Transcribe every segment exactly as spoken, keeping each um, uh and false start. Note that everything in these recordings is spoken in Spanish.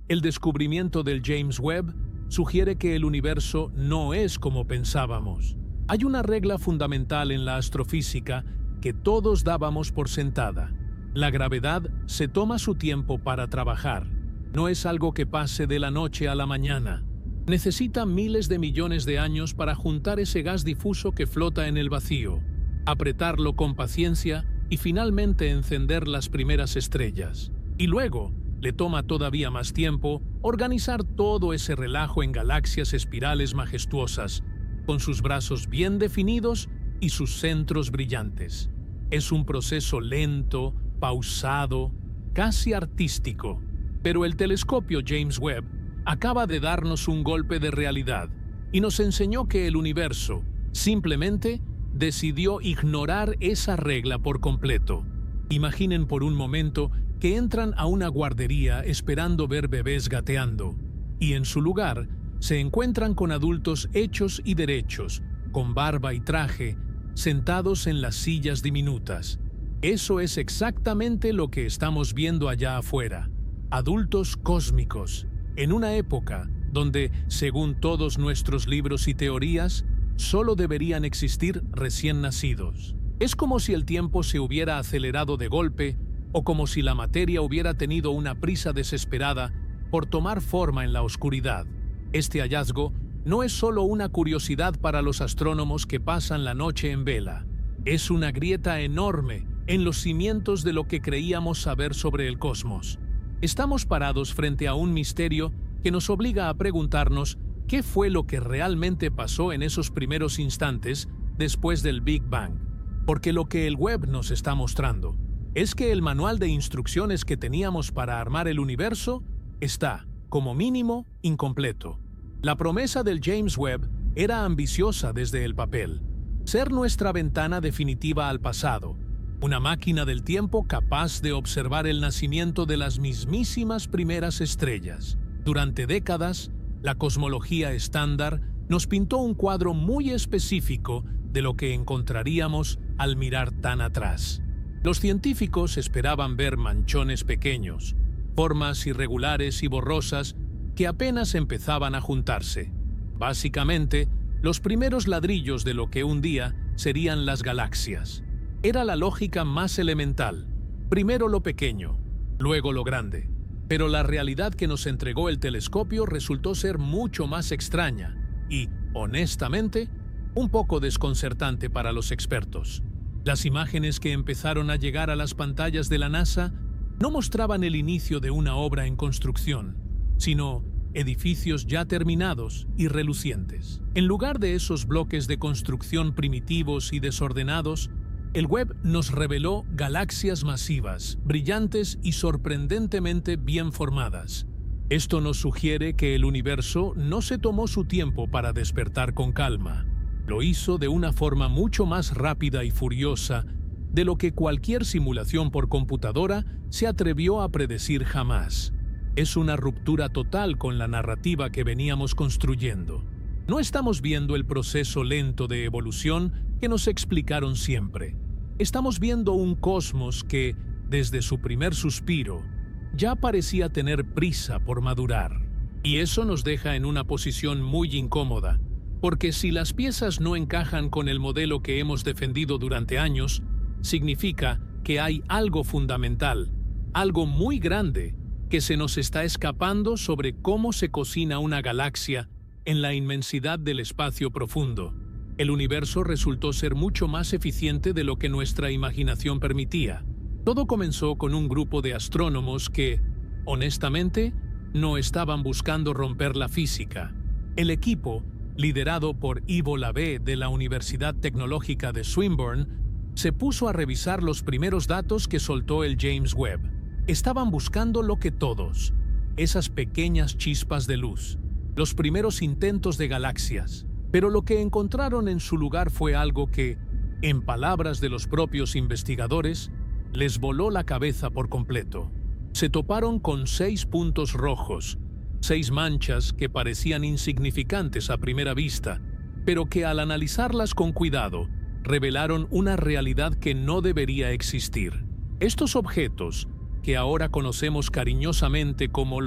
El descubrimiento del James Webb sugiere que el universo no es como pensábamos. Hay una regla fundamental en la astrofísica que todos dábamos por sentada. La gravedad se toma su tiempo para trabajar. No es algo que pase de la noche a la mañana. Necesita miles de millones de años para juntar ese gas difuso que flota en el vacío, apretarlo con paciencia y finalmente encender las primeras estrellas. Y luego, le toma todavía más tiempo organizar todo ese relajo en galaxias espirales majestuosas, con sus brazos bien definidos y sus centros brillantes. Es un proceso lento, pausado, casi artístico. Pero el telescopio James Webb acaba de darnos un golpe de realidad y nos enseñó que el universo simplemente decidió ignorar esa regla por completo. Imaginen por un momento que entran a una guardería esperando ver bebés gateando, y en su lugar se encuentran con adultos hechos y derechos, con barba y traje, sentados en las sillas diminutas. Eso es exactamente lo que estamos viendo allá afuera. Adultos cósmicos, en una época donde, según todos nuestros libros y teorías, solo deberían existir recién nacidos. Es como si el tiempo se hubiera acelerado de golpe o como si la materia hubiera tenido una prisa desesperada por tomar forma en la oscuridad. Este hallazgo no es solo una curiosidad para los astrónomos que pasan la noche en vela. Es una grieta enorme en los cimientos de lo que creíamos saber sobre el cosmos. Estamos parados frente a un misterio que nos obliga a preguntarnos qué fue lo que realmente pasó en esos primeros instantes después del Big Bang. Porque lo que el Webb nos está mostrando es que el manual de instrucciones que teníamos para armar el universo está, como mínimo, incompleto. La promesa del James Webb era ambiciosa desde el papel: ser nuestra ventana definitiva al pasado, una máquina del tiempo capaz de observar el nacimiento de las mismísimas primeras estrellas. Durante décadas, la cosmología estándar nos pintó un cuadro muy específico de lo que encontraríamos al mirar tan atrás. Los científicos esperaban ver manchones pequeños, formas irregulares y borrosas que apenas empezaban a juntarse. Básicamente, los primeros ladrillos de lo que un día serían las galaxias. Era la lógica más elemental: primero lo pequeño, luego lo grande. Pero la realidad que nos entregó el telescopio resultó ser mucho más extraña y, honestamente, un poco desconcertante para los expertos. Las imágenes que empezaron a llegar a las pantallas de la NASA no mostraban el inicio de una obra en construcción, sino edificios ya terminados y relucientes. En lugar de esos bloques de construcción primitivos y desordenados, el Webb nos reveló galaxias masivas, brillantes y sorprendentemente bien formadas. Esto nos sugiere que el universo no se tomó su tiempo para despertar con calma. Lo hizo de una forma mucho más rápida y furiosa de lo que cualquier simulación por computadora se atrevió a predecir jamás. Es una ruptura total con la narrativa que veníamos construyendo. No estamos viendo el proceso lento de evolución que nos explicaron siempre. Estamos viendo un cosmos que, desde su primer suspiro, ya parecía tener prisa por madurar. Y eso nos deja en una posición muy incómoda, porque si las piezas no encajan con el modelo que hemos defendido durante años, significa que hay algo fundamental, algo muy grande, que se nos está escapando sobre cómo se cocina una galaxia en la inmensidad del espacio profundo. El universo resultó ser mucho más eficiente de lo que nuestra imaginación permitía. Todo comenzó con un grupo de astrónomos que, honestamente, no estaban buscando romper la física. El equipo, liderado por Ivo Labbé de la Universidad Tecnológica de Swinburne, se puso a revisar los primeros datos que soltó el James Webb. Estaban buscando lo que todos, esas pequeñas chispas de luz, los primeros intentos de galaxias. Pero lo que encontraron en su lugar fue algo que, en palabras de los propios investigadores, les voló la cabeza por completo. Se toparon con seis puntos rojos, seis manchas que parecían insignificantes a primera vista, pero que al analizarlas con cuidado, revelaron una realidad que no debería existir. Estos objetos, que ahora conocemos cariñosamente como los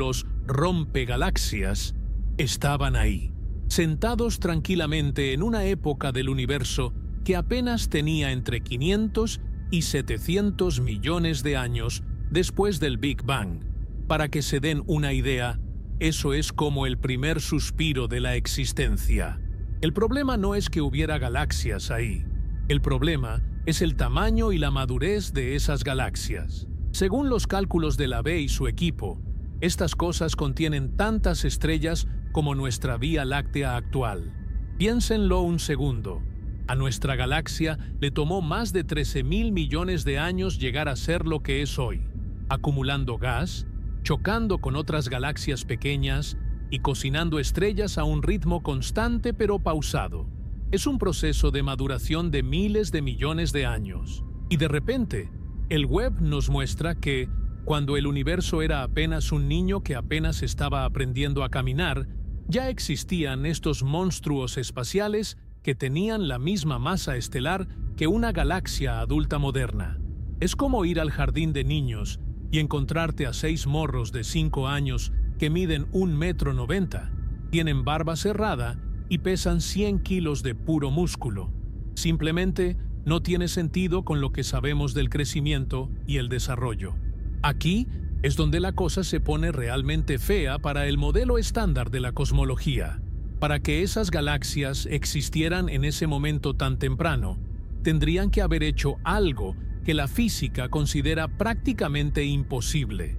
rompegalaxias, estaban ahí, sentados tranquilamente en una época del universo que apenas tenía entre quinientos y setecientos millones de años después del Big Bang. Para que se den una idea, eso es como el primer suspiro de la existencia. El problema no es que hubiera galaxias ahí. El problema es el tamaño y la madurez de esas galaxias. Según los cálculos de la B y su equipo, estas cosas contienen tantas estrellas como nuestra Vía Láctea actual. Piénsenlo un segundo. A nuestra galaxia le tomó más de trece mil millones de años llegar a ser lo que es hoy, acumulando gas, chocando con otras galaxias pequeñas y cocinando estrellas a un ritmo constante pero pausado. Es un proceso de maduración de miles de millones de años. Y de repente, el Webb nos muestra que, cuando el universo era apenas un niño que apenas estaba aprendiendo a caminar, ya existían estos monstruos espaciales que tenían la misma masa estelar que una galaxia adulta moderna. Es como ir al jardín de niños y encontrarte a seis morros de cinco años que miden un metro noventa, tienen barba cerrada y pesan cien kilos de puro músculo. Simplemente no tiene sentido con lo que sabemos del crecimiento y el desarrollo. Aquí es donde la cosa se pone realmente fea para el modelo estándar de la cosmología. Para que esas galaxias existieran en ese momento tan temprano, tendrían que haber hecho algo que la física considera prácticamente imposible.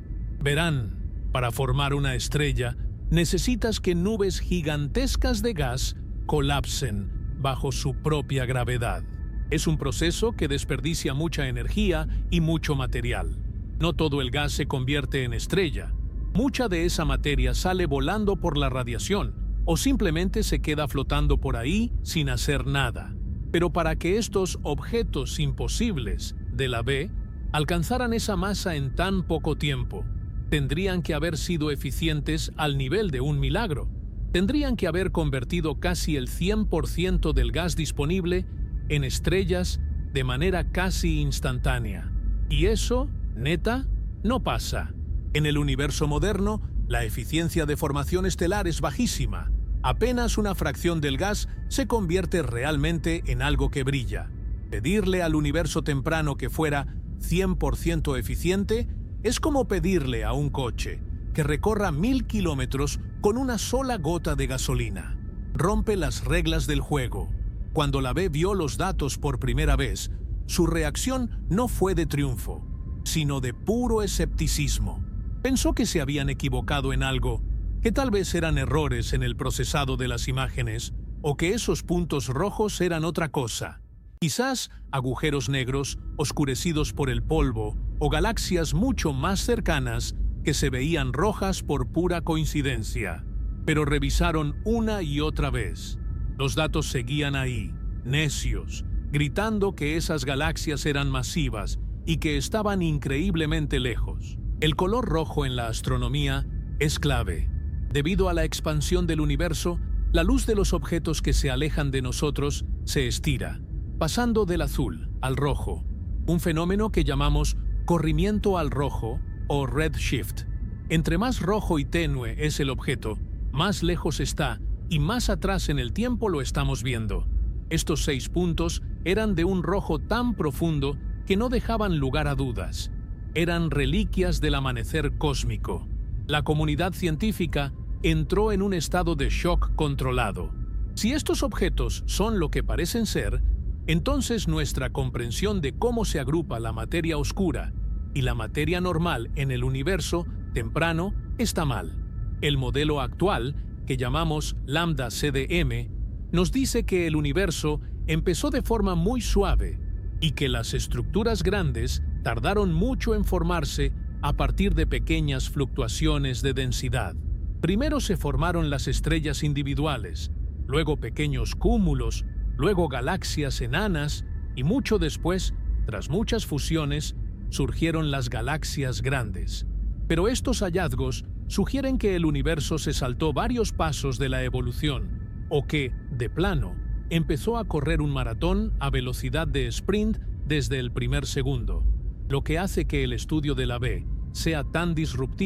Verán, para formar una estrella, necesitas que nubes gigantescas de gas colapsen bajo su propia gravedad. Es un proceso que desperdicia mucha energía y mucho material. No todo el gas se convierte en estrella. Mucha de esa materia sale volando por la radiación o simplemente se queda flotando por ahí sin hacer nada. Pero para que estos objetos imposibles de la B alcanzaran esa masa en tan poco tiempo, tendrían que haber sido eficientes al nivel de un milagro. Tendrían que haber convertido casi el cien por ciento del gas disponible en estrellas de manera casi instantánea. Y eso, neta, no pasa. En el universo moderno, la eficiencia de formación estelar es bajísima. Apenas una fracción del gas se convierte realmente en algo que brilla. Pedirle al universo temprano que fuera cien por ciento eficiente es como pedirle a un coche que recorra mil kilómetros con una sola gota de gasolina. Rompe las reglas del juego. Cuando la B vio los datos por primera vez, su reacción no fue de triunfo, sino de puro escepticismo. Pensó que se habían equivocado en algo, que tal vez eran errores en el procesado de las imágenes, o que esos puntos rojos eran otra cosa. Quizás agujeros negros oscurecidos por el polvo o galaxias mucho más cercanas que se veían rojas por pura coincidencia. Pero revisaron una y otra vez. Los datos seguían ahí, necios, gritando que esas galaxias eran masivas y que estaban increíblemente lejos. El color rojo en la astronomía es clave. Debido a la expansión del universo, la luz de los objetos que se alejan de nosotros se estira, pasando del azul al rojo, un fenómeno que llamamos corrimiento al rojo o redshift. Entre más rojo y tenue es el objeto, más lejos está y más atrás en el tiempo lo estamos viendo. Estos seis puntos eran de un rojo tan profundo que no dejaban lugar a dudas. Eran reliquias del amanecer cósmico. La comunidad científica entró en un estado de shock controlado. Si estos objetos son lo que parecen ser, entonces nuestra comprensión de cómo se agrupa la materia oscura y la materia normal en el universo temprano está mal. El modelo actual, que llamamos lambda C D M, nos dice que el universo empezó de forma muy suave y que las estructuras grandes tardaron mucho en formarse a partir de pequeñas fluctuaciones de densidad. Primero se formaron las estrellas individuales, luego pequeños cúmulos, luego galaxias enanas y mucho después, tras muchas fusiones, surgieron las galaxias grandes. Pero estos hallazgos sugieren que el universo se saltó varios pasos de la evolución, o que, de plano, empezó a correr un maratón a velocidad de sprint desde el primer segundo. Lo que hace que el estudio de la B sea tan disruptivo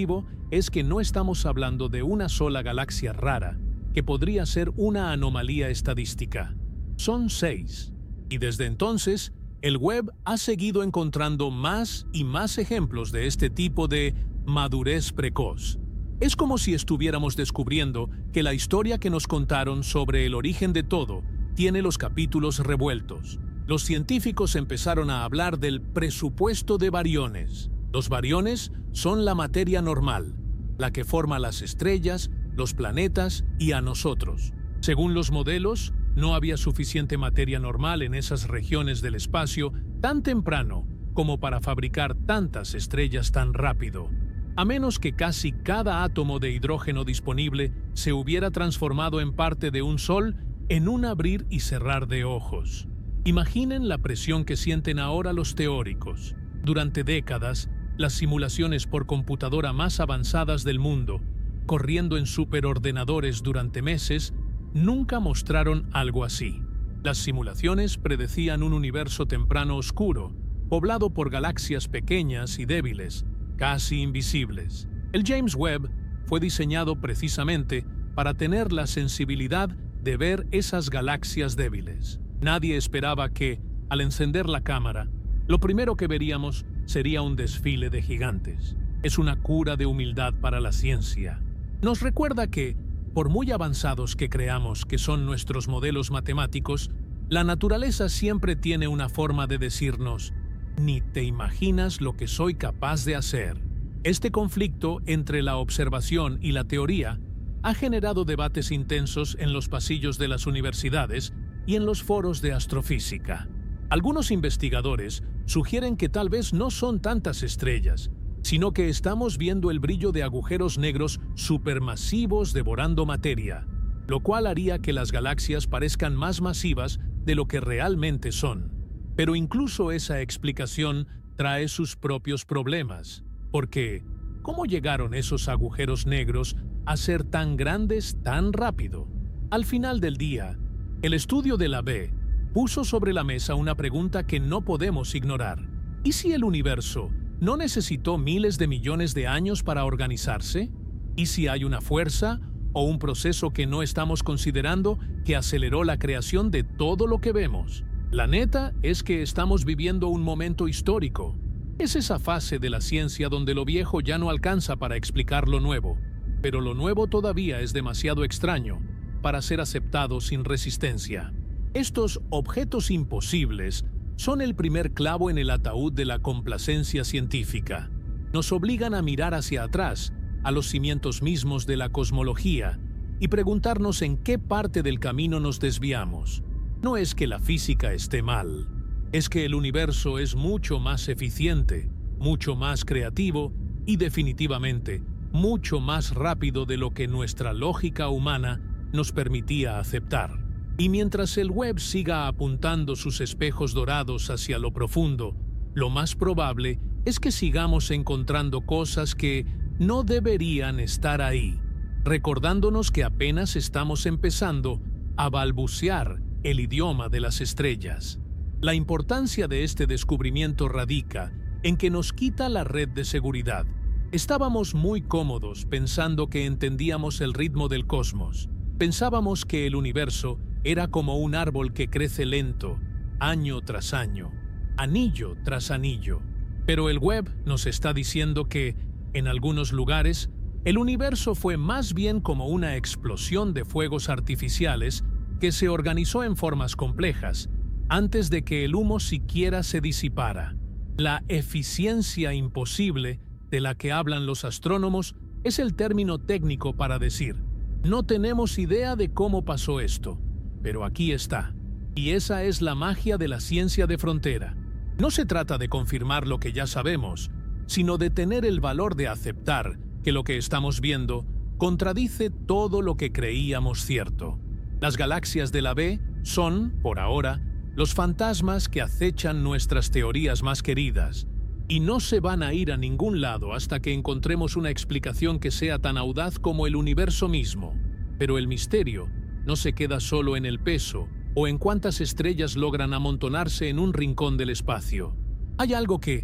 es que no estamos hablando de una sola galaxia rara, que podría ser una anomalía estadística. Son seis. Y desde entonces, el web ha seguido encontrando más y más ejemplos de este tipo de madurez precoz. Es como si estuviéramos descubriendo que la historia que nos contaron sobre el origen de todo tiene los capítulos revueltos. Los científicos empezaron a hablar del presupuesto de bariones. Los bariones son la materia normal, la que forma las estrellas, los planetas y a nosotros. Según los modelos, no había suficiente materia normal en esas regiones del espacio tan temprano como para fabricar tantas estrellas tan rápido, a menos que casi cada átomo de hidrógeno disponible se hubiera transformado en parte de un sol en un abrir y cerrar de ojos. Imaginen la presión que sienten ahora los teóricos. Durante décadas, las simulaciones por computadora más avanzadas del mundo, corriendo en superordenadores durante meses, nunca mostraron algo así. Las simulaciones predecían un universo temprano oscuro, poblado por galaxias pequeñas y débiles, casi invisibles. El James Webb fue diseñado precisamente para tener la sensibilidad de ver esas galaxias débiles. Nadie esperaba que, al encender la cámara, lo primero que veríamos sería un desfile de gigantes. Es una cura de humildad para la ciencia. Nos recuerda que, por muy avanzados que creamos que son nuestros modelos matemáticos, la naturaleza siempre tiene una forma de decirnos: ni te imaginas lo que soy capaz de hacer. Este conflicto entre la observación y la teoría ha generado debates intensos en los pasillos de las universidades y en los foros de astrofísica. Algunos investigadores sugieren que tal vez no son tantas estrellas, sino que estamos viendo el brillo de agujeros negros supermasivos devorando materia, lo cual haría que las galaxias parezcan más masivas de lo que realmente son. Pero incluso esa explicación trae sus propios problemas, porque ¿cómo llegaron esos agujeros negros a ser tan grandes tan rápido? Al final del día, el estudio de la B puso sobre la mesa una pregunta que no podemos ignorar. ¿Y si el universo no necesitó miles de millones de años para organizarse? ¿Y si hay una fuerza o un proceso que no estamos considerando que aceleró la creación de todo lo que vemos? La neta es que estamos viviendo un momento histórico. Es esa fase de la ciencia donde lo viejo ya no alcanza para explicar lo nuevo, pero lo nuevo todavía es demasiado extraño para ser aceptado sin resistencia. Estos objetos imposibles son el primer clavo en el ataúd de la complacencia científica. Nos obligan a mirar hacia atrás, a los cimientos mismos de la cosmología, y preguntarnos en qué parte del camino nos desviamos. No es que la física esté mal, es que el universo es mucho más eficiente, mucho más creativo y definitivamente mucho más rápido de lo que nuestra lógica humana nos permitía aceptar. Y mientras el web siga apuntando sus espejos dorados hacia lo profundo, lo más probable es que sigamos encontrando cosas que no deberían estar ahí, recordándonos que apenas estamos empezando a balbucear el idioma de las estrellas. La importancia de este descubrimiento radica en que nos quita la red de seguridad. Estábamos muy cómodos pensando que entendíamos el ritmo del cosmos. Pensábamos que el universo era como un árbol que crece lento, año tras año, anillo tras anillo. Pero el web nos está diciendo que, en algunos lugares, el universo fue más bien como una explosión de fuegos artificiales que se organizó en formas complejas, antes de que el humo siquiera se disipara. La eficiencia imposible de la que hablan los astrónomos es el término técnico para decir: no tenemos idea de cómo pasó esto, pero aquí está. Y esa es la magia de la ciencia de frontera. No se trata de confirmar lo que ya sabemos, sino de tener el valor de aceptar que lo que estamos viendo contradice todo lo que creíamos cierto. Las galaxias de la B son, por ahora, los fantasmas que acechan nuestras teorías más queridas, y no se van a ir a ningún lado hasta que encontremos una explicación que sea tan audaz como el universo mismo. Pero el misterio no se queda solo en el peso o en cuántas estrellas logran amontonarse en un rincón del espacio. Hay algo que,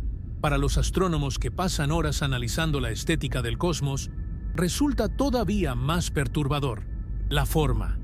para los astrónomos que pasan horas analizando la estética del cosmos, resulta todavía más perturbador: la forma.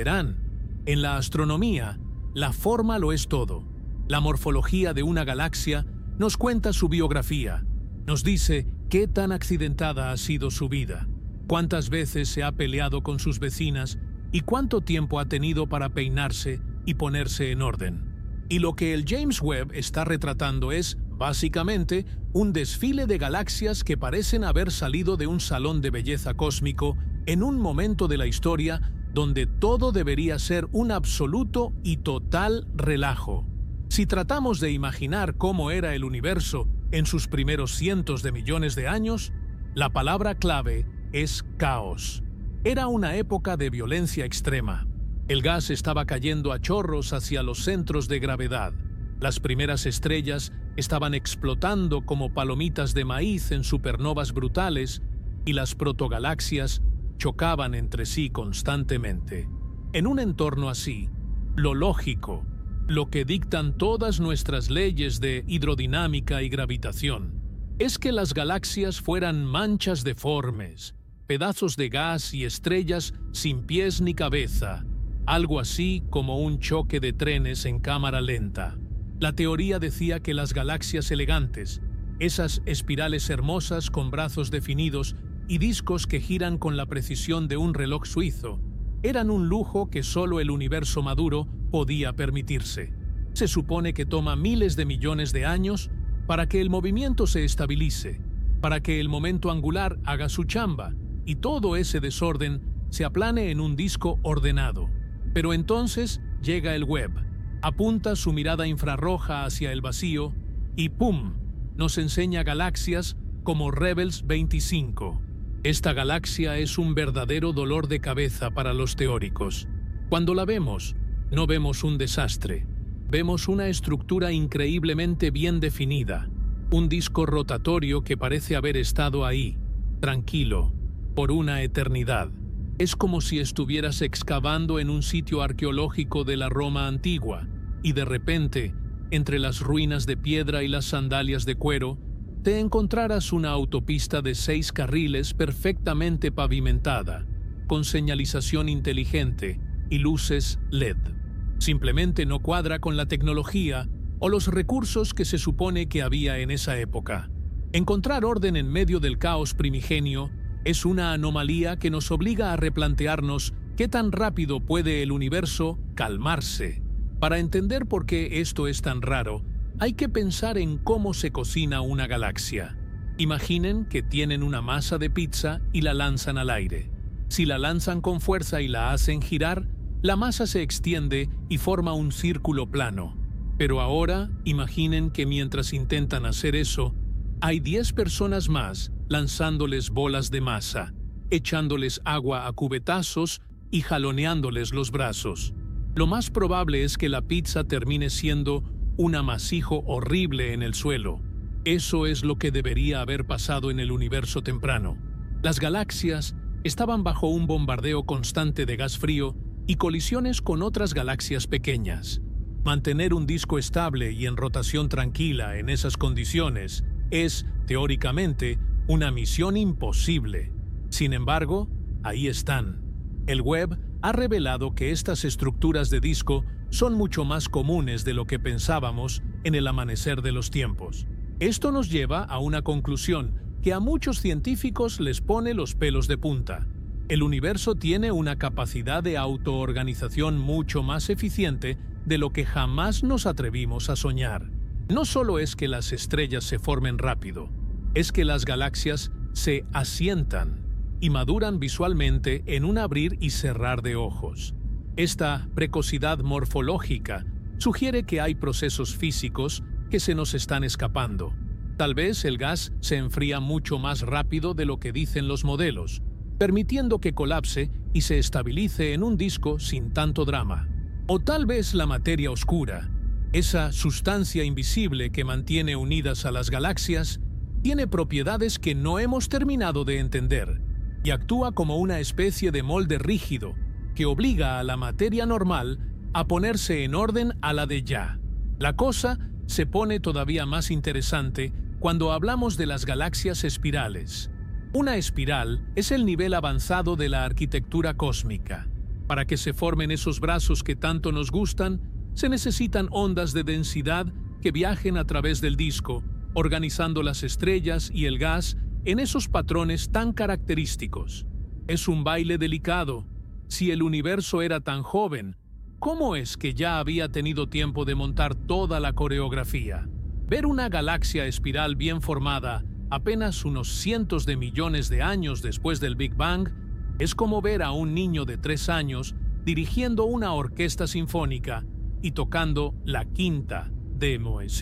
Verán, en la astronomía, la forma lo es todo. La morfología de una galaxia nos cuenta su biografía, nos dice qué tan accidentada ha sido su vida, cuántas veces se ha peleado con sus vecinas y cuánto tiempo ha tenido para peinarse y ponerse en orden. Y lo que el James Webb está retratando es, básicamente, un desfile de galaxias que parecen haber salido de un salón de belleza cósmico en un momento de la historia donde todo debería ser un absoluto y total relajo. Si tratamos de imaginar cómo era el universo en sus primeros cientos de millones de años, la palabra clave es caos. Era una época de violencia extrema. El gas estaba cayendo a chorros hacia los centros de gravedad. Las primeras estrellas estaban explotando como palomitas de maíz en supernovas brutales y las protogalaxias chocaban entre sí constantemente. En un entorno así, lo lógico, lo que dictan todas nuestras leyes de hidrodinámica y gravitación, es que las galaxias fueran manchas deformes, pedazos de gas y estrellas sin pies ni cabeza, algo así como un choque de trenes en cámara lenta. La teoría decía que las galaxias elegantes, esas espirales hermosas con brazos definidos y discos que giran con la precisión de un reloj suizo, eran un lujo que solo el universo maduro podía permitirse. Se supone que toma miles de millones de años para que el movimiento se estabilice, para que el momento angular haga su chamba y todo ese desorden se aplane en un disco ordenado. Pero entonces llega el Webb, apunta su mirada infrarroja hacia el vacío y ¡pum!, nos enseña galaxias como Rebels veinticinco. Esta galaxia es un verdadero dolor de cabeza para los teóricos. Cuando la vemos, no vemos un desastre. Vemos una estructura increíblemente bien definida, un disco rotatorio que parece haber estado ahí, tranquilo, por una eternidad. Es como si estuvieras excavando en un sitio arqueológico de la Roma antigua y de repente, entre las ruinas de piedra y las sandalias de cuero, te encontraras una autopista de seis carriles perfectamente pavimentada, con señalización inteligente y luces L E D. Simplemente no cuadra con la tecnología o los recursos que se supone que había en esa época. Encontrar orden en medio del caos primigenio es una anomalía que nos obliga a replantearnos qué tan rápido puede el universo calmarse. Para entender por qué esto es tan raro, hay que pensar en cómo se cocina una galaxia. Imaginen que tienen una masa de pizza y la lanzan al aire. Si la lanzan con fuerza y la hacen girar, la masa se extiende y forma un círculo plano. Pero ahora, imaginen que mientras intentan hacer eso, hay diez personas más lanzándoles bolas de masa, echándoles agua a cubetazos y jaloneándoles los brazos. Lo más probable es que la pizza termine siendo un amasijo horrible en el suelo. Eso es lo que debería haber pasado en el universo temprano. Las galaxias estaban bajo un bombardeo constante de gas frío y colisiones con otras galaxias pequeñas. Mantener un disco estable y en rotación tranquila en esas condiciones es, teóricamente, una misión imposible. Sin embargo, ahí están. El Webb ha revelado que estas estructuras de disco son mucho más comunes de lo que pensábamos en el amanecer de los tiempos. Esto nos lleva a una conclusión que a muchos científicos les pone los pelos de punta. El universo tiene una capacidad de autoorganización mucho más eficiente de lo que jamás nos atrevimos a soñar. No solo es que las estrellas se formen rápido, es que las galaxias se asientan y maduran visualmente en un abrir y cerrar de ojos. Esta precocidad morfológica sugiere que hay procesos físicos que se nos están escapando. Tal vez el gas se enfría mucho más rápido de lo que dicen los modelos, permitiendo que colapse y se estabilice en un disco sin tanto drama. O tal vez la materia oscura, esa sustancia invisible que mantiene unidas a las galaxias, tiene propiedades que no hemos terminado de entender y actúa como una especie de molde rígido que obliga a la materia normal a ponerse en orden a la de ya. La cosa se pone todavía más interesante cuando hablamos de las galaxias espirales. Una espiral es el nivel avanzado de la arquitectura cósmica. Para que se formen esos brazos que tanto nos gustan, se necesitan ondas de densidad que viajen a través del disco, organizando las estrellas y el gas en esos patrones tan característicos. Es un baile delicado. Si el universo era tan joven, ¿cómo es que ya había tenido tiempo de montar toda la coreografía? Ver una galaxia espiral bien formada apenas unos cientos de millones de años después del Big Bang es como ver a un niño de tres años dirigiendo una orquesta sinfónica y tocando la quinta de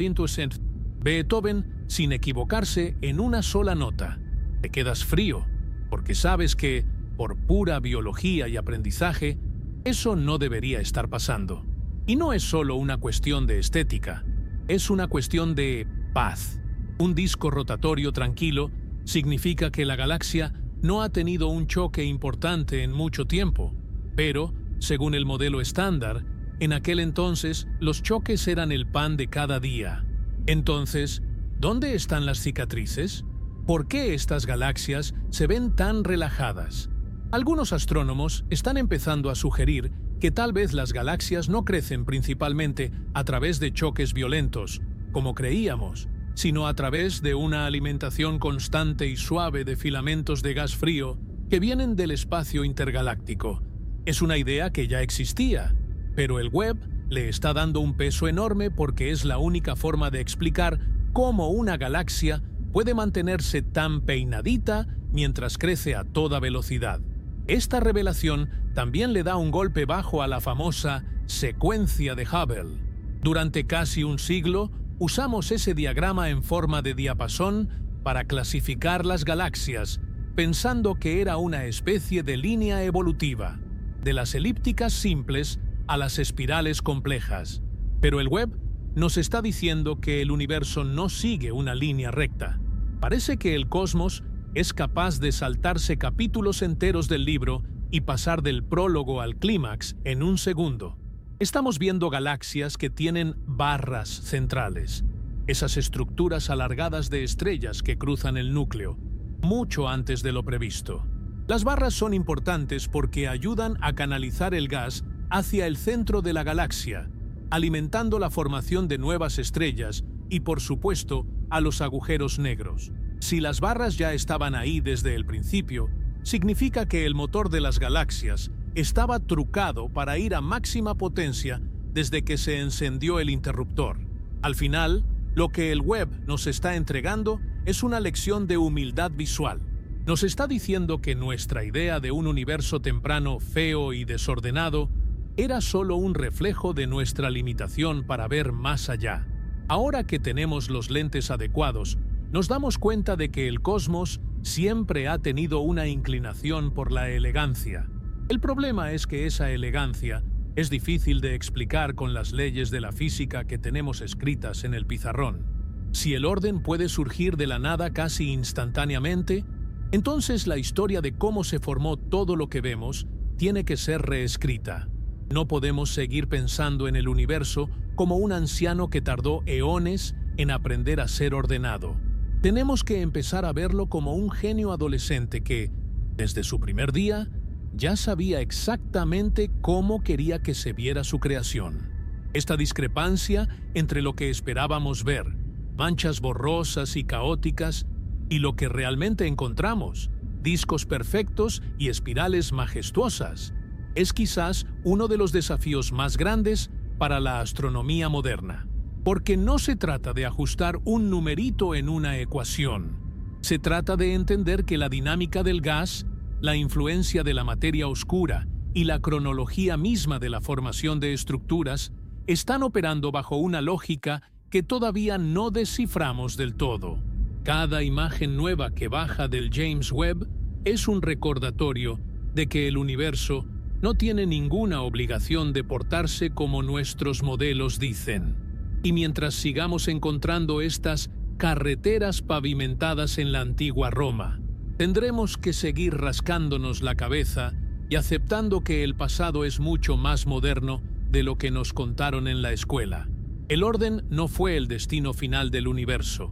Beethoven sin equivocarse en una sola nota. Te quedas frío, porque sabes que, por pura biología y aprendizaje, eso no debería estar pasando. Y no es solo una cuestión de estética, es una cuestión de paz. Un disco rotatorio tranquilo significa que la galaxia no ha tenido un choque importante en mucho tiempo, pero, según el modelo estándar, en aquel entonces los choques eran el pan de cada día. Entonces, ¿dónde están las cicatrices? ¿Por qué estas galaxias se ven tan relajadas? Algunos astrónomos están empezando a sugerir que tal vez las galaxias no crecen principalmente a través de choques violentos, como creíamos, sino a través de una alimentación constante y suave de filamentos de gas frío que vienen del espacio intergaláctico. Es una idea que ya existía, pero el Webb le está dando un peso enorme porque es la única forma de explicar cómo una galaxia puede mantenerse tan peinadita mientras crece a toda velocidad. Esta revelación también le da un golpe bajo a la famosa secuencia de Hubble. Durante casi un siglo, usamos ese diagrama en forma de diapasón para clasificar las galaxias, pensando que era una especie de línea evolutiva, de las elípticas simples a las espirales complejas. Pero el Webb nos está diciendo que el universo no sigue una línea recta. Parece que el cosmos es capaz de saltarse capítulos enteros del libro y pasar del prólogo al clímax en un segundo. Estamos viendo galaxias que tienen barras centrales, esas estructuras alargadas de estrellas que cruzan el núcleo, mucho antes de lo previsto. Las barras son importantes porque ayudan a canalizar el gas hacia el centro de la galaxia, alimentando la formación de nuevas estrellas y, por supuesto, a los agujeros negros. Si las barras ya estaban ahí desde el principio, significa que el motor de las galaxias estaba trucado para ir a máxima potencia desde que se encendió el interruptor. Al final, lo que el Webb nos está entregando es una lección de humildad visual. Nos está diciendo que nuestra idea de un universo temprano feo y desordenado era solo un reflejo de nuestra limitación para ver más allá. Ahora que tenemos los lentes adecuados, nos damos cuenta de que el cosmos siempre ha tenido una inclinación por la elegancia. El problema es que esa elegancia es difícil de explicar con las leyes de la física que tenemos escritas en el pizarrón. Si el orden puede surgir de la nada casi instantáneamente, entonces la historia de cómo se formó todo lo que vemos tiene que ser reescrita. No podemos seguir pensando en el universo como un anciano que tardó eones en aprender a ser ordenado. Tenemos que empezar a verlo como un genio adolescente que, desde su primer día, ya sabía exactamente cómo quería que se viera su creación. Esta discrepancia entre lo que esperábamos ver, manchas borrosas y caóticas, y lo que realmente encontramos, discos perfectos y espirales majestuosas, es quizás uno de los desafíos más grandes para la astronomía moderna. Porque no se trata de ajustar un numerito en una ecuación. Se trata de entender que la dinámica del gas, la influencia de la materia oscura y la cronología misma de la formación de estructuras están operando bajo una lógica que todavía no desciframos del todo. Cada imagen nueva que baja del James Webb es un recordatorio de que el universo no tiene ninguna obligación de portarse como nuestros modelos dicen. Y mientras sigamos encontrando estas carreteras pavimentadas en la antigua Roma, tendremos que seguir rascándonos la cabeza y aceptando que el pasado es mucho más moderno de lo que nos contaron en la escuela. El orden no fue el destino final del universo.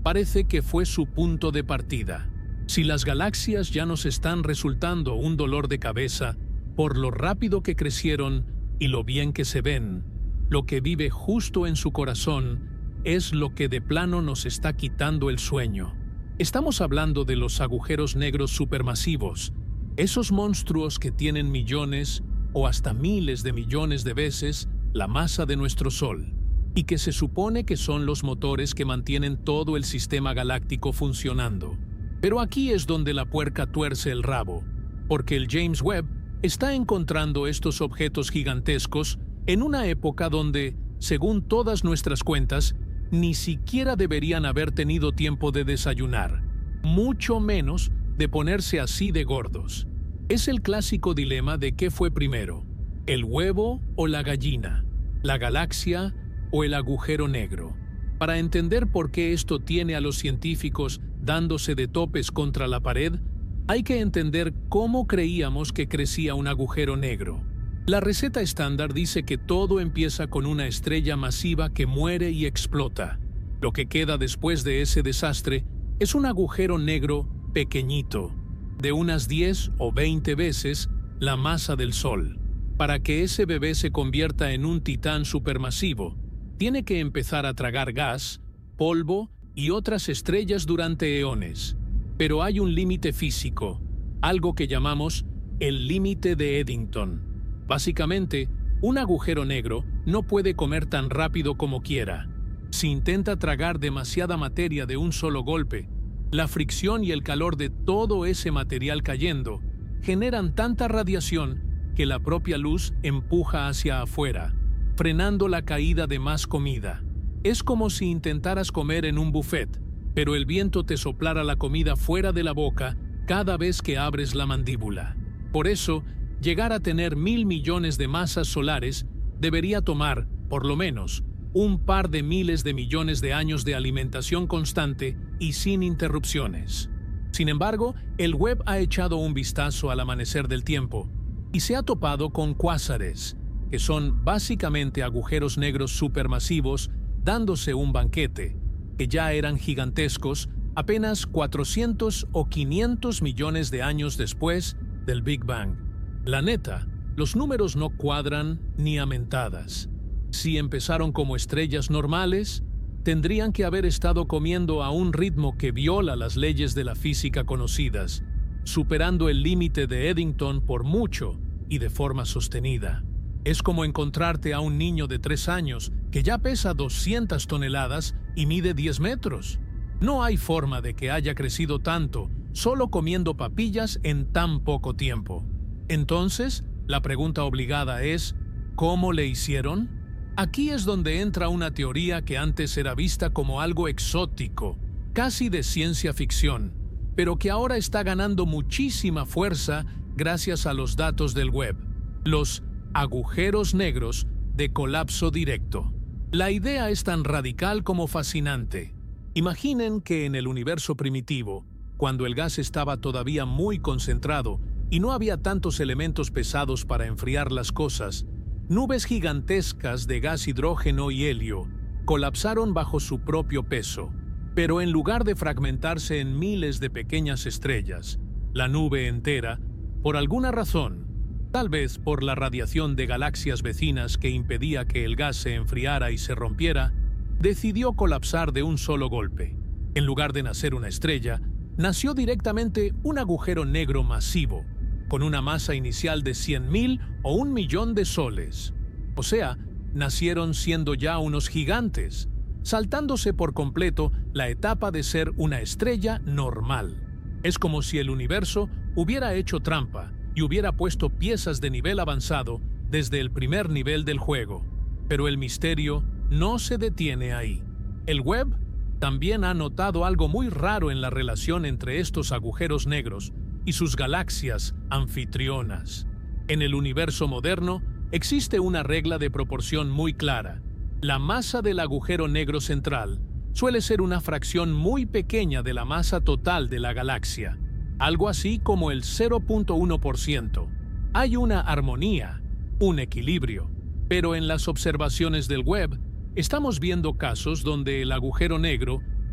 parece que fue su punto de partida. Si las galaxias ya nos están resultando un dolor de cabeza por lo rápido que crecieron y lo bien que se ven, lo que vive justo en su corazón es lo que de plano nos está quitando el sueño. Estamos hablando de los agujeros negros supermasivos, esos monstruos que tienen millones o hasta miles de millones de veces la masa de nuestro Sol, y que se supone que son los motores que mantienen todo el sistema galáctico funcionando. Pero aquí es donde la puerca tuerce el rabo, porque el James Webb está encontrando estos objetos gigantescos en una época donde, según todas nuestras cuentas, ni siquiera deberían haber tenido tiempo de desayunar, mucho menos de ponerse así de gordos. Es el clásico dilema de qué fue primero, el huevo o la gallina, la galaxia o el agujero negro. Para entender por qué esto tiene a los científicos dándose de topes contra la pared, hay que entender cómo creíamos que crecía un agujero negro. La receta estándar dice que todo empieza con una estrella masiva que muere y explota. Lo que queda después de ese desastre es un agujero negro pequeñito, de unas diez o veinte veces la masa del Sol. Para que ese bebé se convierta en un titán supermasivo, tiene que empezar a tragar gas, polvo y otras estrellas durante eones. Pero hay un límite físico, algo que llamamos el límite de Eddington. Básicamente, un agujero negro no puede comer tan rápido como quiera. Si intenta tragar demasiada materia de un solo golpe, la fricción y el calor de todo ese material cayendo generan tanta radiación que la propia luz empuja hacia afuera, frenando la caída de más comida. Es como si intentaras comer en un buffet, pero el viento te soplara la comida fuera de la boca cada vez que abres la mandíbula. Por eso, llegar a tener mil millones de masas solares debería tomar, por lo menos, un par de miles de millones de años de alimentación constante y sin interrupciones. Sin embargo, el Webb ha echado un vistazo al amanecer del tiempo y se ha topado con cuásares, que son básicamente agujeros negros supermasivos dándose un banquete, que ya eran gigantescos apenas cuatrocientos o quinientos millones de años después del Big Bang. La neta, los números no cuadran ni a mentadas. Si empezaron como estrellas normales, tendrían que haber estado comiendo a un ritmo que viola las leyes de la física conocidas, superando el límite de Eddington por mucho y de forma sostenida. Es como encontrarte a un niño de tres años que ya pesa doscientas toneladas y mide diez metros. No hay forma de que haya crecido tanto solo comiendo papillas en tan poco tiempo. Entonces, la pregunta obligada es, ¿cómo le hicieron? Aquí es donde entra una teoría que antes era vista como algo exótico, casi de ciencia ficción, pero que ahora está ganando muchísima fuerza gracias a los datos del Webb, los agujeros negros de colapso directo. La idea es tan radical como fascinante. Imaginen que en el universo primitivo, cuando el gas estaba todavía muy concentrado y no había tantos elementos pesados para enfriar las cosas, nubes gigantescas de gas hidrógeno y helio colapsaron bajo su propio peso. Pero en lugar de fragmentarse en miles de pequeñas estrellas, la nube entera, por alguna razón, tal vez por la radiación de galaxias vecinas que impedía que el gas se enfriara y se rompiera, decidió colapsar de un solo golpe. En lugar de nacer una estrella, nació directamente un agujero negro masivo, con una masa inicial de cien mil o un millón de soles. O sea, nacieron siendo ya unos gigantes, saltándose por completo la etapa de ser una estrella normal. Es como si el universo hubiera hecho trampa y hubiera puesto piezas de nivel avanzado desde el primer nivel del juego. Pero el misterio no se detiene ahí. El Webb también ha notado algo muy raro en la relación entre estos agujeros negros y sus galaxias anfitrionas. En el universo moderno existe una regla de proporción muy clara. La masa del agujero negro central suele ser una fracción muy pequeña de la masa total de la galaxia, algo así como el cero punto uno por ciento. Hay una armonía, un equilibrio, pero en las observaciones del Webb estamos viendo casos donde el agujero negro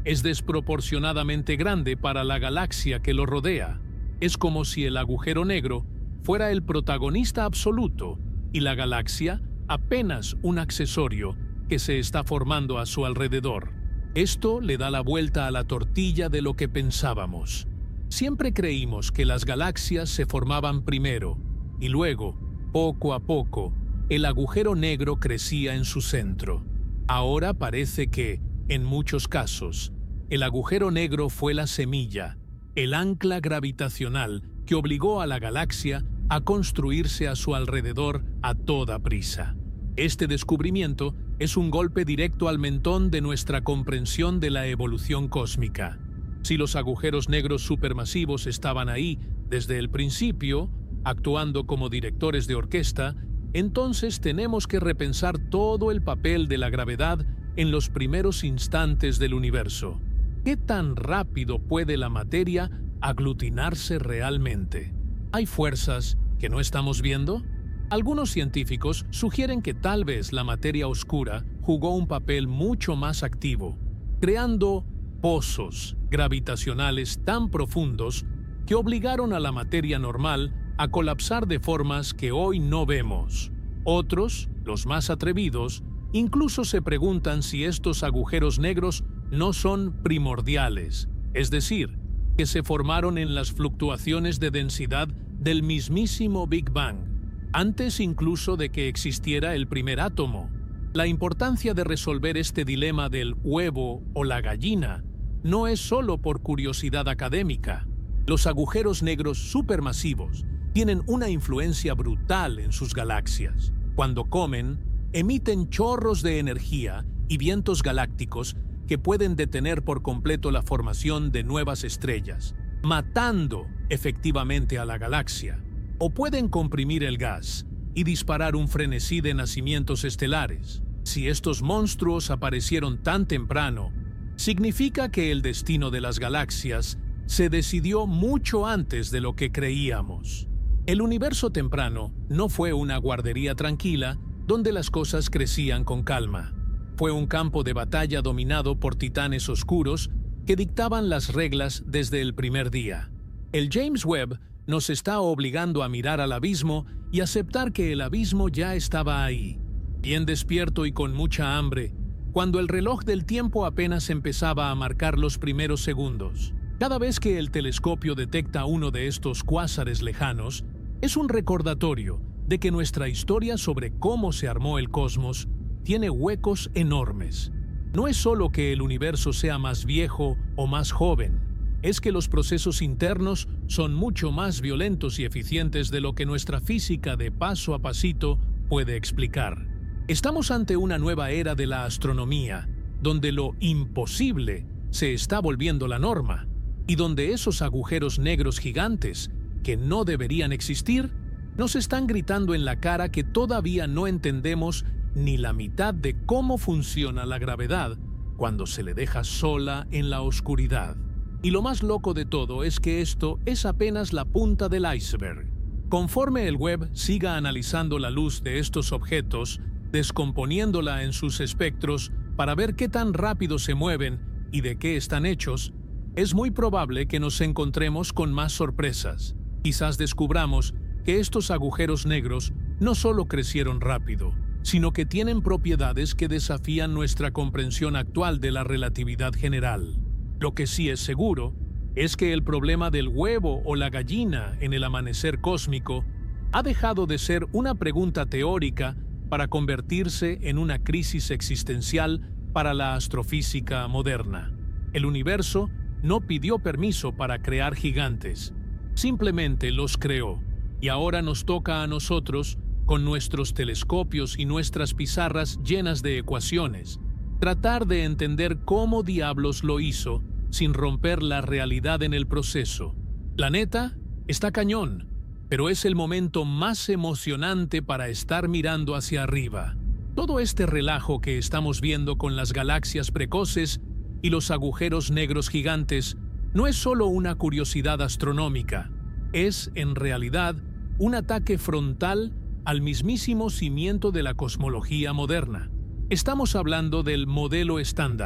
es desproporcionadamente grande para la galaxia que lo rodea. Es como si el agujero negro fuera el protagonista absoluto y la galaxia apenas un accesorio que se está formando a su alrededor. Esto le da la vuelta a la tortilla de lo que pensábamos. Siempre creímos que las galaxias se formaban primero y luego, poco a poco, el agujero negro crecía en su centro. Ahora parece que, en muchos casos, el agujero negro fue la semilla, el ancla gravitacional que obligó a la galaxia a construirse a su alrededor a toda prisa. Este descubrimiento es un golpe directo al mentón de nuestra comprensión de la evolución cósmica. Si los agujeros negros supermasivos estaban ahí desde el principio, actuando como directores de orquesta, entonces tenemos que repensar todo el papel de la gravedad en los primeros instantes del universo. ¿Qué tan rápido puede la materia aglutinarse realmente? ¿Hay fuerzas que no estamos viendo? Algunos científicos sugieren que tal vez la materia oscura jugó un papel mucho más activo, creando pozos gravitacionales tan profundos que obligaron a la materia normal a colapsar de formas que hoy no vemos. Otros, los más atrevidos, incluso se preguntan si estos agujeros negros no son primordiales, es decir, que se formaron en las fluctuaciones de densidad del mismísimo Big Bang, antes incluso de que existiera el primer átomo. La importancia de resolver este dilema del huevo o la gallina no es solo por curiosidad académica. Los agujeros negros supermasivos tienen una influencia brutal en sus galaxias. Cuando comen, emiten chorros de energía y vientos galácticos que pueden detener por completo la formación de nuevas estrellas, matando efectivamente a la galaxia. O pueden comprimir el gas y disparar un frenesí de nacimientos estelares. Si estos monstruos aparecieron tan temprano, significa que el destino de las galaxias se decidió mucho antes de lo que creíamos. El universo temprano no fue una guardería tranquila donde las cosas crecían con calma. Fue un campo de batalla dominado por titanes oscuros que dictaban las reglas desde el primer día. El James Webb nos está obligando a mirar al abismo y aceptar que el abismo ya estaba ahí, bien despierto y con mucha hambre, cuando el reloj del tiempo apenas empezaba a marcar los primeros segundos. Cada vez que el telescopio detecta uno de estos cuásares lejanos, es un recordatorio de que nuestra historia sobre cómo se armó el cosmos tiene huecos enormes. No es solo que el universo sea más viejo o más joven, es que los procesos internos son mucho más violentos y eficientes de lo que nuestra física de paso a pasito puede explicar. Estamos ante una nueva era de la astronomía, donde lo imposible se está volviendo la norma, y donde esos agujeros negros gigantes, que no deberían existir, nos están gritando en la cara que todavía no entendemos ni la mitad de cómo funciona la gravedad cuando se le deja sola en la oscuridad. Y lo más loco de todo es que esto es apenas la punta del iceberg. Conforme el Webb siga analizando la luz de estos objetos, descomponiéndola en sus espectros para ver qué tan rápido se mueven y de qué están hechos, es muy probable que nos encontremos con más sorpresas. Quizás descubramos que estos agujeros negros no solo crecieron rápido, sino que tienen propiedades que desafían nuestra comprensión actual de la relatividad general. Lo que sí es seguro es que el problema del huevo o la gallina en el amanecer cósmico ha dejado de ser una pregunta teórica para convertirse en una crisis existencial para la astrofísica moderna. El universo no pidió permiso para crear gigantes, simplemente los creó, y ahora nos toca a nosotros, con nuestros telescopios y nuestras pizarras llenas de ecuaciones, tratar de entender cómo diablos lo hizo sin romper la realidad en el proceso. La neta, está cañón, pero es el momento más emocionante para estar mirando hacia arriba. Todo este relajo que estamos viendo con las galaxias precoces y los agujeros negros gigantes no es solo una curiosidad astronómica, es, en realidad, un ataque frontal al mismísimo cimiento de la cosmología moderna. Estamos hablando del modelo estándar,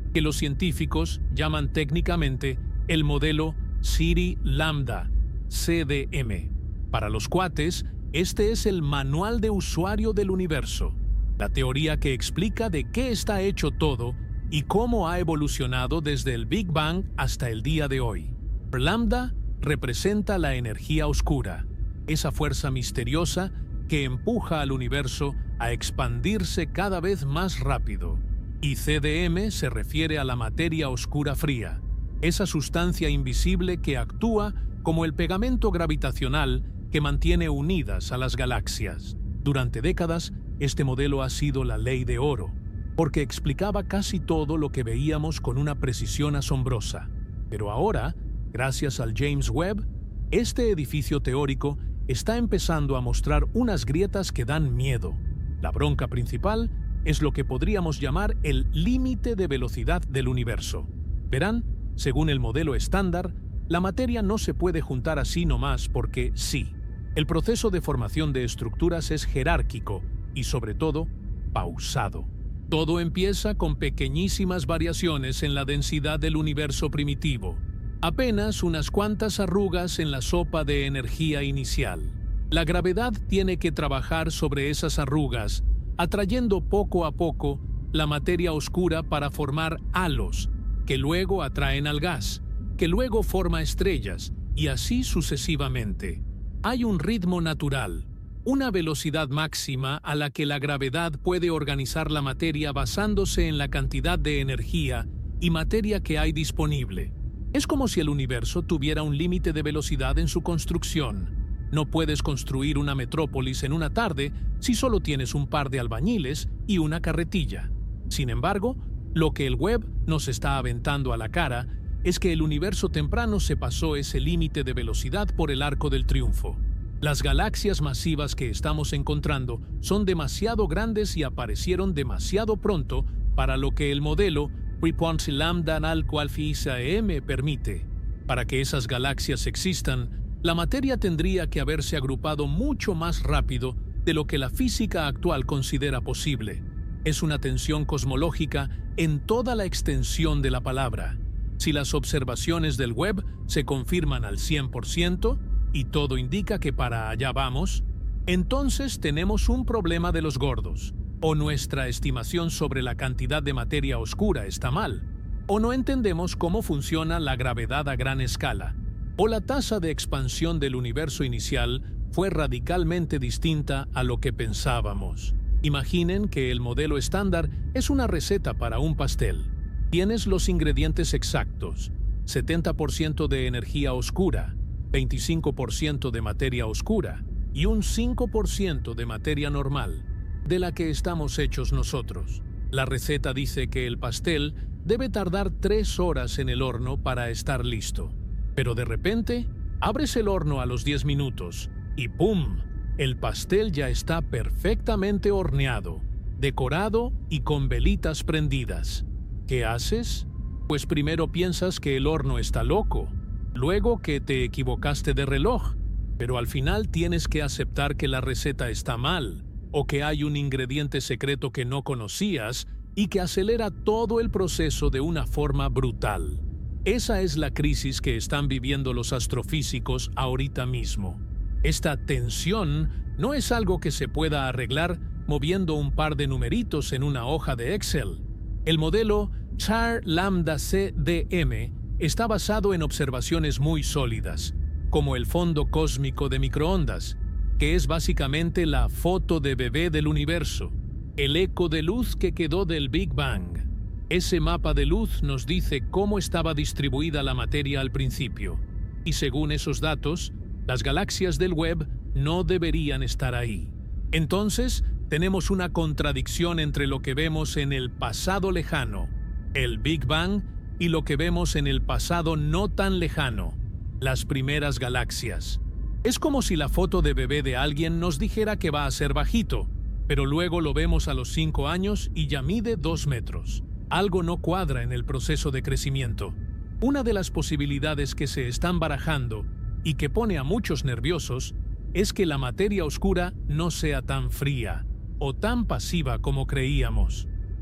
que los científicos llaman técnicamente el modelo City Lambda, C D M. Para los cuates, este es el manual de usuario del universo, la teoría que explica de qué está hecho todo y cómo ha evolucionado desde el Big Bang hasta el día de hoy. Lambda representa la energía oscura, esa fuerza misteriosa que empuja al universo a expandirse cada vez más rápido. Y C D M se refiere a la materia oscura fría, esa sustancia invisible que actúa como el pegamento gravitacional que mantiene unidas a las galaxias. Durante décadas, este modelo ha sido la ley de oro, porque explicaba casi todo lo que veíamos con una precisión asombrosa. Pero ahora, gracias al James Webb, este edificio teórico está empezando a mostrar unas grietas que dan miedo. La bronca principal es lo que podríamos llamar el límite de velocidad del universo. Verán, según el modelo estándar, la materia no se puede juntar así nomás porque sí. El proceso de formación de estructuras es jerárquico y, sobre todo, pausado. Todo empieza con pequeñísimas variaciones en la densidad del universo primitivo, apenas unas cuantas arrugas en la sopa de energía inicial. La gravedad tiene que trabajar sobre esas arrugas, atrayendo poco a poco la materia oscura para formar halos, que luego atraen al gas, que luego forma estrellas, y así sucesivamente. Hay un ritmo natural, una velocidad máxima a la que la gravedad puede organizar la materia basándose en la cantidad de energía y materia que hay disponible. Es como si el universo tuviera un límite de velocidad en su construcción. No puedes construir una metrópolis en una tarde si solo tienes un par de albañiles y una carretilla. Sin embargo, lo que el Webb nos está aventando a la cara es que el universo temprano se pasó ese límite de velocidad por el arco del triunfo. Las galaxias masivas que estamos encontrando son demasiado grandes y aparecieron demasiado pronto para lo que el modelo Preponti Lambda al cual Fisa M permite. Para que esas galaxias existan, la materia tendría que haberse agrupado mucho más rápido de lo que la física actual considera posible. Es una tensión cosmológica en toda la extensión de la palabra. Si las observaciones del Webb se confirman al cien por ciento, y todo indica que para allá vamos, entonces tenemos un problema de los gordos. O nuestra estimación sobre la cantidad de materia oscura está mal, o no entendemos cómo funciona la gravedad a gran escala, o la tasa de expansión del universo inicial fue radicalmente distinta a lo que pensábamos. Imaginen que el modelo estándar es una receta para un pastel. Tienes los ingredientes exactos: setenta por ciento de energía oscura, veinticinco por ciento de materia oscura y un cinco por ciento de materia normal, de la que estamos hechos nosotros. La receta dice que el pastel debe tardar tres horas en el horno para estar listo. Pero de repente, abres el horno a los diez minutos y ¡pum! El pastel ya está perfectamente horneado, decorado y con velitas prendidas. ¿Qué haces? Pues primero piensas que el horno está loco, luego que te equivocaste de reloj, pero al final tienes que aceptar que la receta está mal, o que hay un ingrediente secreto que no conocías y que acelera todo el proceso de una forma brutal. Esa es la crisis que están viviendo los astrofísicos ahorita mismo. Esta tensión no es algo que se pueda arreglar moviendo un par de numeritos en una hoja de Excel. El modelo Char Lambda C D M está basado en observaciones muy sólidas, como el fondo cósmico de microondas, que es básicamente la foto de bebé del universo, el eco de luz que quedó del Big Bang. Ese mapa de luz nos dice cómo estaba distribuida la materia al principio, y según esos datos, las galaxias del Webb no deberían estar ahí. Entonces, tenemos una contradicción entre lo que vemos en el pasado lejano, el Big Bang, y lo que vemos en el pasado no tan lejano, las primeras galaxias. Es como si la foto de bebé de alguien nos dijera que va a ser bajito, pero luego lo vemos a los cinco años y ya mide dos metros. Algo no cuadra en el proceso de crecimiento. Una de las posibilidades que se están barajando y que pone a muchos nerviosos es que la materia oscura no sea tan fría o tan pasiva como creíamos.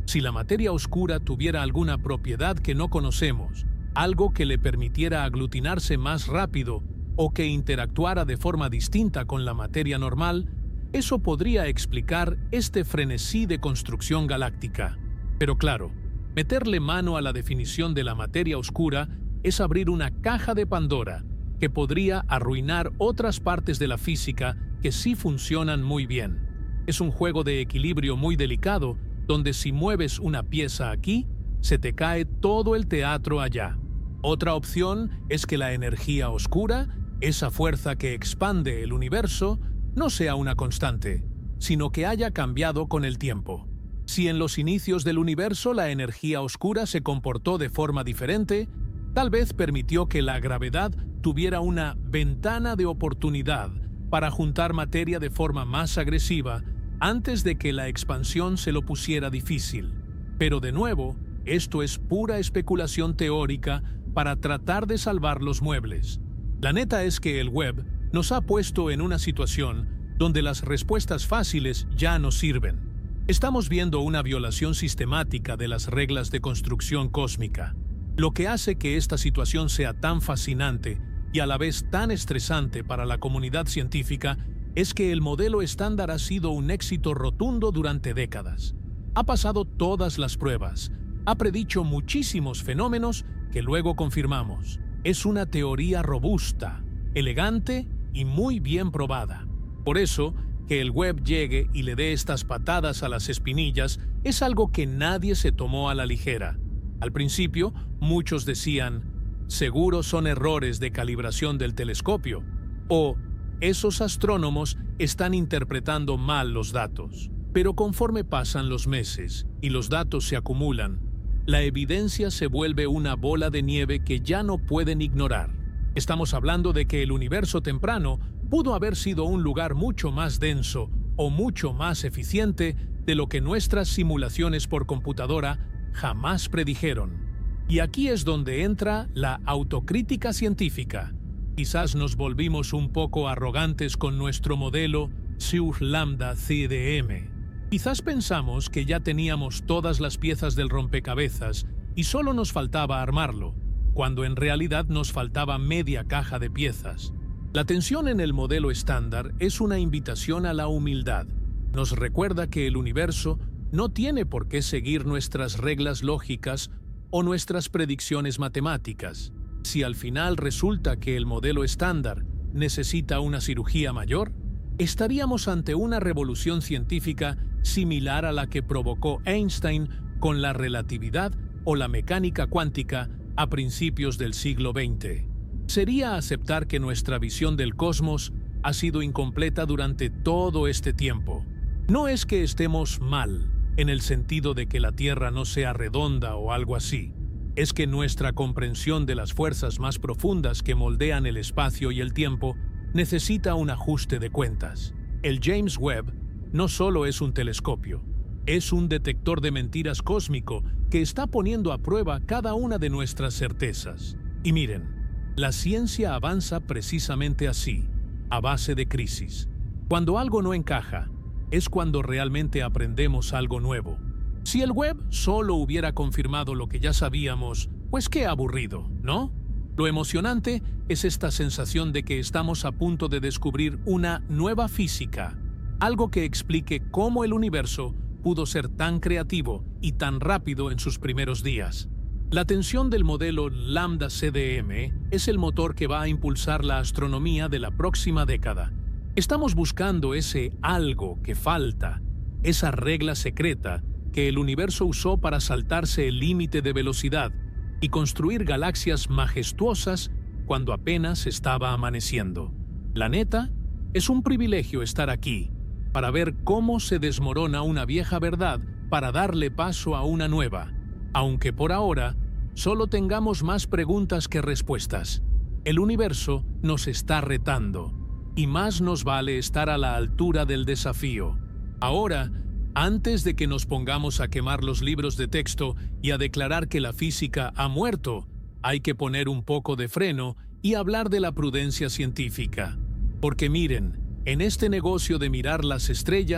Si la materia oscura tuviera alguna propiedad que no conocemos, algo que le permitiera aglutinarse más rápido o que interactuara de forma distinta con la materia normal, eso podría explicar este frenesí de construcción galáctica. Pero claro, meterle mano a la definición de la materia oscura es abrir una caja de Pandora que podría arruinar otras partes de la física que sí funcionan muy bien. Es un juego de equilibrio muy delicado, donde si mueves una pieza aquí, se te cae todo el teatro allá. Otra opción es que la energía oscura, esa fuerza que expande el universo, no sea una constante, sino que haya cambiado con el tiempo. Si en los inicios del universo la energía oscura se comportó de forma diferente, tal vez permitió que la gravedad tuviera una ventana de oportunidad para juntar materia de forma más agresiva antes de que la expansión se lo pusiera difícil. Pero de nuevo, esto es pura especulación teórica para tratar de salvar los muebles. La neta es que el web nos ha puesto en una situación donde las respuestas fáciles ya no sirven. Estamos viendo una violación sistemática de las reglas de construcción cósmica. Lo que hace que esta situación sea tan fascinante y a la vez tan estresante para la comunidad científica es que el modelo estándar ha sido un éxito rotundo durante décadas. Ha pasado todas las pruebas, ha predicho muchísimos fenómenos que luego confirmamos. Es una teoría robusta, elegante y muy bien probada. Por eso, que el web llegue y le dé estas patadas a las espinillas es algo que nadie se tomó a la ligera. Al principio, muchos decían, seguro son errores de calibración del telescopio, o esos astrónomos están interpretando mal los datos. Pero conforme pasan los meses y los datos se acumulan, la evidencia se vuelve una bola de nieve que ya no pueden ignorar. Estamos hablando de que el universo temprano pudo haber sido un lugar mucho más denso o mucho más eficiente de lo que nuestras simulaciones por computadora jamás predijeron. Y aquí es donde entra la autocrítica científica. Quizás nos volvimos un poco arrogantes con nuestro modelo Siur Lambda C D M. Quizás pensamos que ya teníamos todas las piezas del rompecabezas y solo nos faltaba armarlo, cuando en realidad nos faltaba media caja de piezas. La tensión en el modelo estándar es una invitación a la humildad. Nos recuerda que el universo no tiene por qué seguir nuestras reglas lógicas o nuestras predicciones matemáticas. Si al final resulta que el modelo estándar necesita una cirugía mayor, estaríamos ante una revolución científica similar a la que provocó Einstein con la relatividad o la mecánica cuántica a principios del siglo veinte. Sería aceptar que nuestra visión del cosmos ha sido incompleta durante todo este tiempo. No es que estemos mal, en el sentido de que la Tierra no sea redonda o algo así. Es que nuestra comprensión de las fuerzas más profundas que moldean el espacio y el tiempo necesita un ajuste de cuentas. El James Webb no solo es un telescopio, es un detector de mentiras cósmico que está poniendo a prueba cada una de nuestras certezas. Y miren, la ciencia avanza precisamente así, a base de crisis. Cuando algo no encaja, es cuando realmente aprendemos algo nuevo. Si el web solo hubiera confirmado lo que ya sabíamos, pues qué aburrido, ¿no? Lo emocionante es esta sensación de que estamos a punto de descubrir una nueva física, algo que explique cómo el universo pudo ser tan creativo y tan rápido en sus primeros días. La tensión del modelo Lambda C D M es el motor que va a impulsar la astronomía de la próxima década. Estamos buscando ese algo que falta, esa regla secreta que el universo usó para saltarse el límite de velocidad y construir galaxias majestuosas cuando apenas estaba amaneciendo. La neta, es un privilegio estar aquí para ver cómo se desmorona una vieja verdad para darle paso a una nueva, aunque por ahora solo tengamos más preguntas que respuestas. El universo nos está retando, y más nos vale estar a la altura del desafío. Ahora, antes de que nos pongamos a quemar los libros de texto y a declarar que la física ha muerto, hay que poner un poco de freno y hablar de la prudencia científica. Porque miren, en este negocio de mirar las estrellas,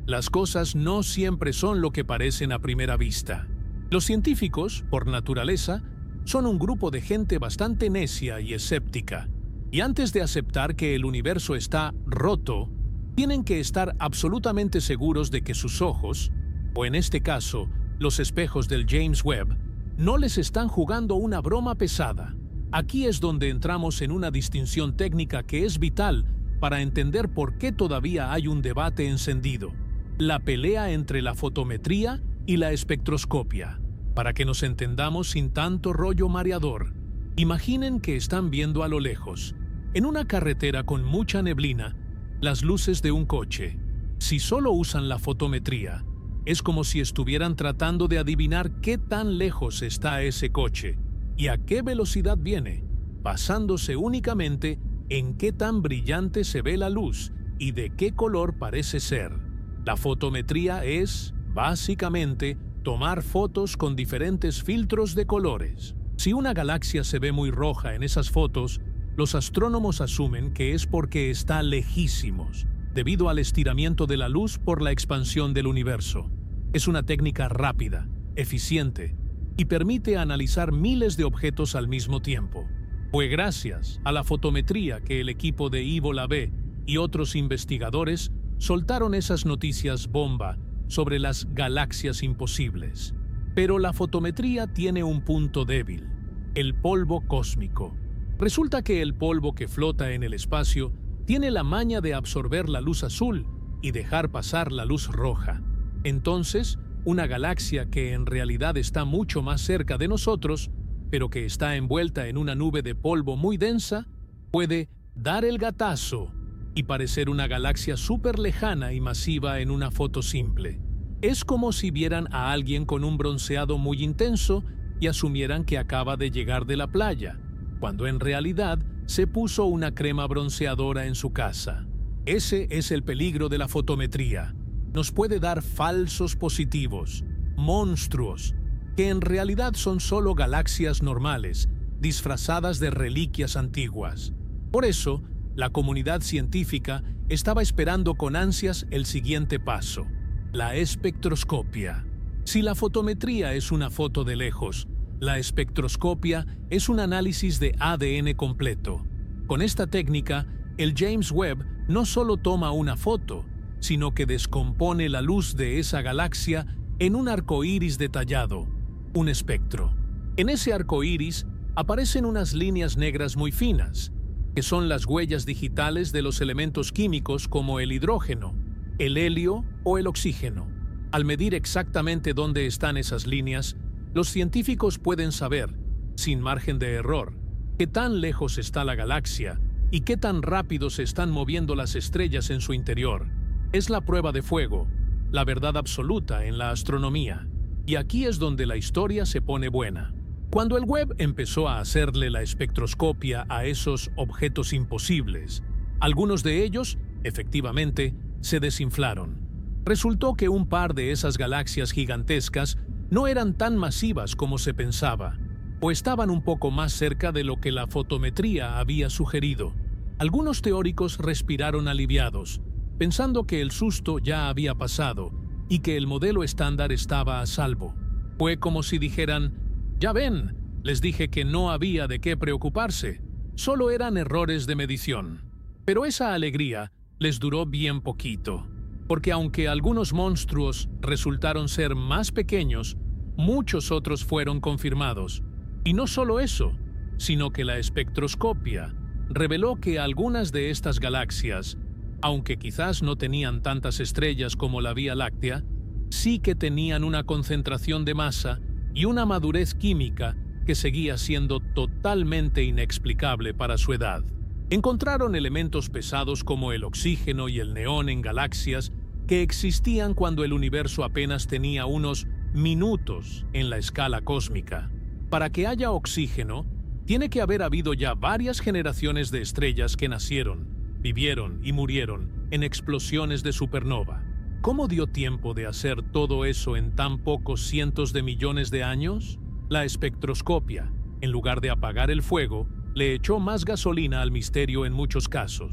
Las cosas no siempre son lo que parecen a primera vista. Los científicos, por naturaleza, son un grupo de gente bastante necia y escéptica, y antes de aceptar que el universo está roto, tienen que estar absolutamente seguros de que sus ojos, o en este caso, los espejos del James Webb, no les están jugando una broma pesada. Aquí es donde entramos en una distinción técnica que es vital para entender por qué todavía hay un debate encendido: la pelea entre la fotometría y la espectroscopia. Para que nos entendamos sin tanto rollo mareador, imaginen que están viendo a lo lejos, en una carretera con mucha neblina, las luces de un coche. Si solo usan la fotometría, es como si estuvieran tratando de adivinar qué tan lejos está ese coche y a qué velocidad viene, basándose únicamente en qué tan brillante se ve la luz y de qué color parece ser. La fotometría es, básicamente, tomar fotos con diferentes filtros de colores. Si una galaxia se ve muy roja en esas fotos, los astrónomos asumen que es porque está lejísimos, debido al estiramiento de la luz por la expansión del universo. Es una técnica rápida, eficiente, y permite analizar miles de objetos al mismo tiempo. Fue gracias a la fotometría que el equipo de Ivo Labbé y otros investigadores soltaron esas noticias bomba sobre las galaxias imposibles. Pero la fotometría tiene un punto débil: el polvo cósmico. Resulta que el polvo que flota en el espacio tiene la maña de absorber la luz azul y dejar pasar la luz roja. Entonces, una galaxia que en realidad está mucho más cerca de nosotros, pero que está envuelta en una nube de polvo muy densa, puede dar el gatazo y parecer una galaxia súper lejana y masiva en una foto simple. Es como si vieran a alguien con un bronceado muy intenso y asumieran que acaba de llegar de la playa, cuando en realidad se puso una crema bronceadora en su casa. Ese es el peligro de la fotometría. Nos puede dar falsos positivos, monstruos, que en realidad son solo galaxias normales, disfrazadas de reliquias antiguas. Por eso, la comunidad científica estaba esperando con ansias el siguiente paso: la espectroscopia. Si la fotometría es una foto de lejos, la espectroscopia es un análisis de A D N completo. Con esta técnica, el James Webb no solo toma una foto, sino que descompone la luz de esa galaxia en un arco iris detallado, un espectro. En ese arco iris aparecen unas líneas negras muy finas, que son las huellas digitales de los elementos químicos como el hidrógeno, el helio o el oxígeno. Al medir exactamente dónde están esas líneas, los científicos pueden saber, sin margen de error, qué tan lejos está la galaxia y qué tan rápido se están moviendo las estrellas en su interior. Es la prueba de fuego, la verdad absoluta en la astronomía. Y aquí es donde la historia se pone buena. Cuando el Webb empezó a hacerle la espectroscopia a esos objetos imposibles, algunos de ellos, efectivamente, se desinflaron. Resultó que un par de esas galaxias gigantescas no eran tan masivas como se pensaba, o estaban un poco más cerca de lo que la fotometría había sugerido. Algunos teóricos respiraron aliviados, pensando que el susto ya había pasado y que el modelo estándar estaba a salvo. Fue como si dijeran: «Ya ven, les dije que no había de qué preocuparse, solo eran errores de medición». Pero esa alegría les duró bien poquito, porque aunque algunos monstruos resultaron ser más pequeños, muchos otros fueron confirmados. Y no solo eso, sino que la espectroscopia reveló que algunas de estas galaxias, aunque quizás no tenían tantas estrellas como la Vía Láctea, sí que tenían una concentración de masa y una madurez química que seguía siendo totalmente inexplicable para su edad. Encontraron elementos pesados como el oxígeno y el neón en galaxias que existían cuando el universo apenas tenía unos minutos en la escala cósmica. Para que haya oxígeno, tiene que haber habido ya varias generaciones de estrellas que nacieron, vivieron y murieron en explosiones de supernova. ¿Cómo dio tiempo de hacer todo eso en tan pocos cientos de millones de años? La espectroscopia, en lugar de apagar el fuego, le echó más gasolina al misterio en muchos casos.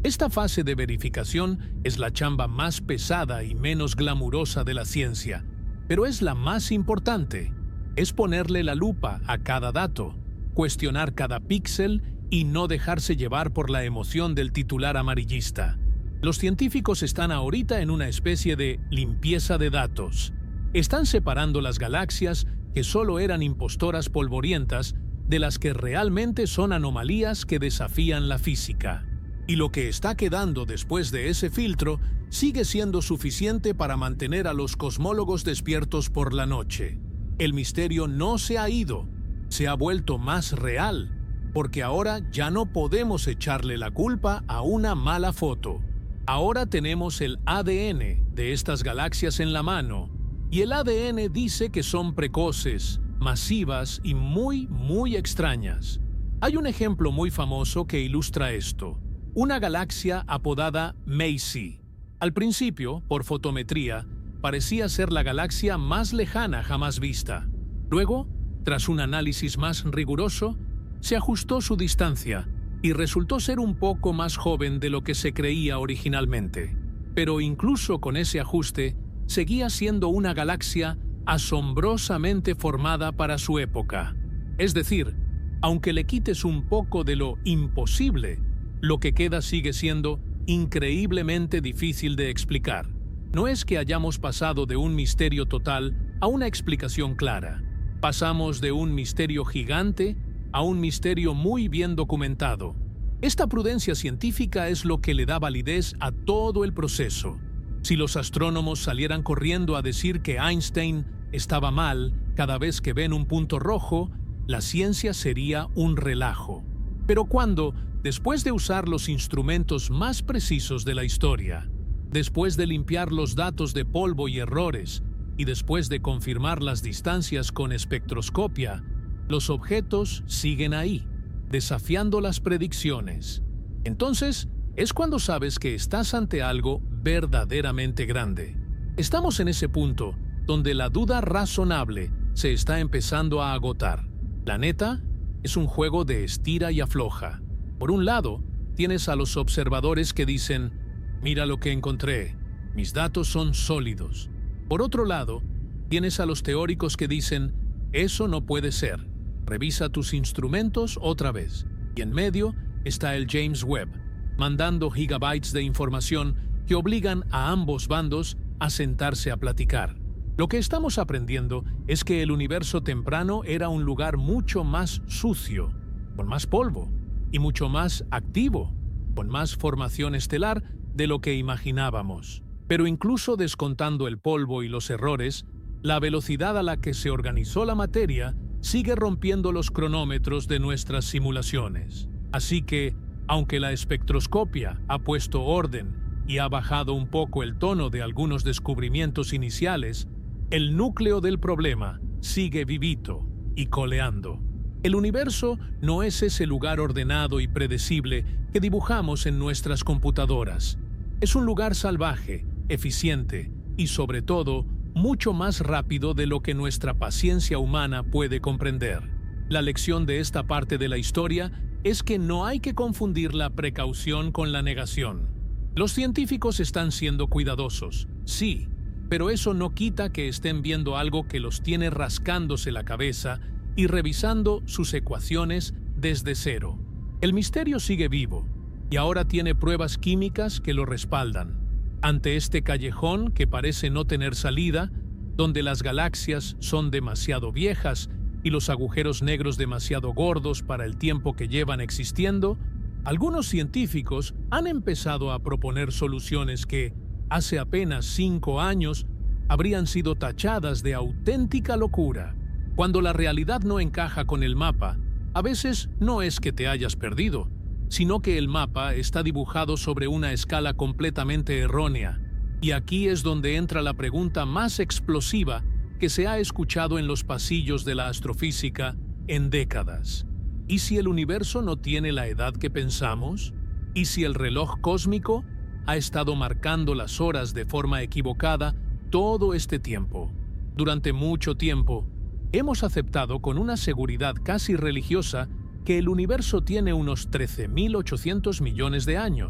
Esta fase de verificación es la chamba más pesada y menos glamurosa de la ciencia, pero es la más importante. Es ponerle la lupa a cada dato, cuestionar cada píxel y no dejarse llevar por la emoción del titular amarillista. Los científicos están ahorita en una especie de limpieza de datos. Están separando las galaxias que solo eran impostoras polvorientas de las que realmente son anomalías que desafían la física. Y lo que está quedando después de ese filtro sigue siendo suficiente para mantener a los cosmólogos despiertos por la noche. El misterio no se ha ido, se ha vuelto más real, porque ahora ya no podemos echarle la culpa a una mala foto. Ahora tenemos el A D N de estas galaxias en la mano, y el A D N dice que son precoces, masivas y muy, muy extrañas. Hay un ejemplo muy famoso que ilustra esto. Una galaxia apodada Macy. Al principio, por fotometría, parecía ser la galaxia más lejana jamás vista. Luego, tras un análisis más riguroso, se ajustó su distancia y resultó ser un poco más joven de lo que se creía originalmente. Pero incluso con ese ajuste, seguía siendo una galaxia asombrosamente formada para su época. Es decir, aunque le quites un poco de lo imposible, lo que queda sigue siendo increíblemente difícil de explicar. No es que hayamos pasado de un misterio total a una explicación clara. Pasamos de un misterio gigante a un misterio muy bien documentado. Esta prudencia científica es lo que le da validez a todo el proceso. Si los astrónomos salieran corriendo a decir que Einstein estaba mal cada vez que ven un punto rojo, la ciencia sería un relajo. Pero cuando, después de usar los instrumentos más precisos de la historia, después de limpiar los datos de polvo y errores, y después de confirmar las distancias con espectroscopia, los objetos siguen ahí, desafiando las predicciones. Entonces, es cuando sabes que estás ante algo verdaderamente grande. Estamos en ese punto donde la duda razonable se está empezando a agotar. La neta es un juego de estira y afloja. Por un lado, tienes a los observadores que dicen: mira lo que encontré, mis datos son sólidos. Por otro lado, tienes a los teóricos que dicen: eso no puede ser, revisa tus instrumentos otra vez. Y en medio está el James Webb, mandando gigabytes de información que obligan a ambos bandos a sentarse a platicar. Lo que estamos aprendiendo es que el universo temprano era un lugar mucho más sucio, con más polvo, y mucho más activo, con más formación estelar de lo que imaginábamos. Pero incluso descontando el polvo y los errores, la velocidad a la que se organizó la materia sigue rompiendo los cronómetros de nuestras simulaciones. Así que, aunque la espectroscopia ha puesto orden y ha bajado un poco el tono de algunos descubrimientos iniciales, el núcleo del problema sigue vivito y coleando. El universo no es ese lugar ordenado y predecible que dibujamos en nuestras computadoras. Es un lugar salvaje, eficiente y, sobre todo, mucho más rápido de lo que nuestra paciencia humana puede comprender. La lección de esta parte de la historia es que no hay que confundir la precaución con la negación. Los científicos están siendo cuidadosos, sí, pero eso no quita que estén viendo algo que los tiene rascándose la cabeza y revisando sus ecuaciones desde cero. El misterio sigue vivo, y ahora tiene pruebas químicas que lo respaldan. Ante este callejón que parece no tener salida, donde las galaxias son demasiado viejas y los agujeros negros demasiado gordos para el tiempo que llevan existiendo, algunos científicos han empezado a proponer soluciones que, hace apenas cinco años, habrían sido tachadas de auténtica locura. Cuando la realidad no encaja con el mapa, a veces no es que te hayas perdido, sino que el mapa está dibujado sobre una escala completamente errónea. Y aquí es donde entra la pregunta más explosiva que se ha escuchado en los pasillos de la astrofísica en décadas. ¿Y si el universo no tiene la edad que pensamos? ¿Y si el reloj cósmico ha estado marcando las horas de forma equivocada todo este tiempo? Durante mucho tiempo, hemos aceptado con una seguridad casi religiosa que el universo tiene unos trece mil ochocientos millones de años.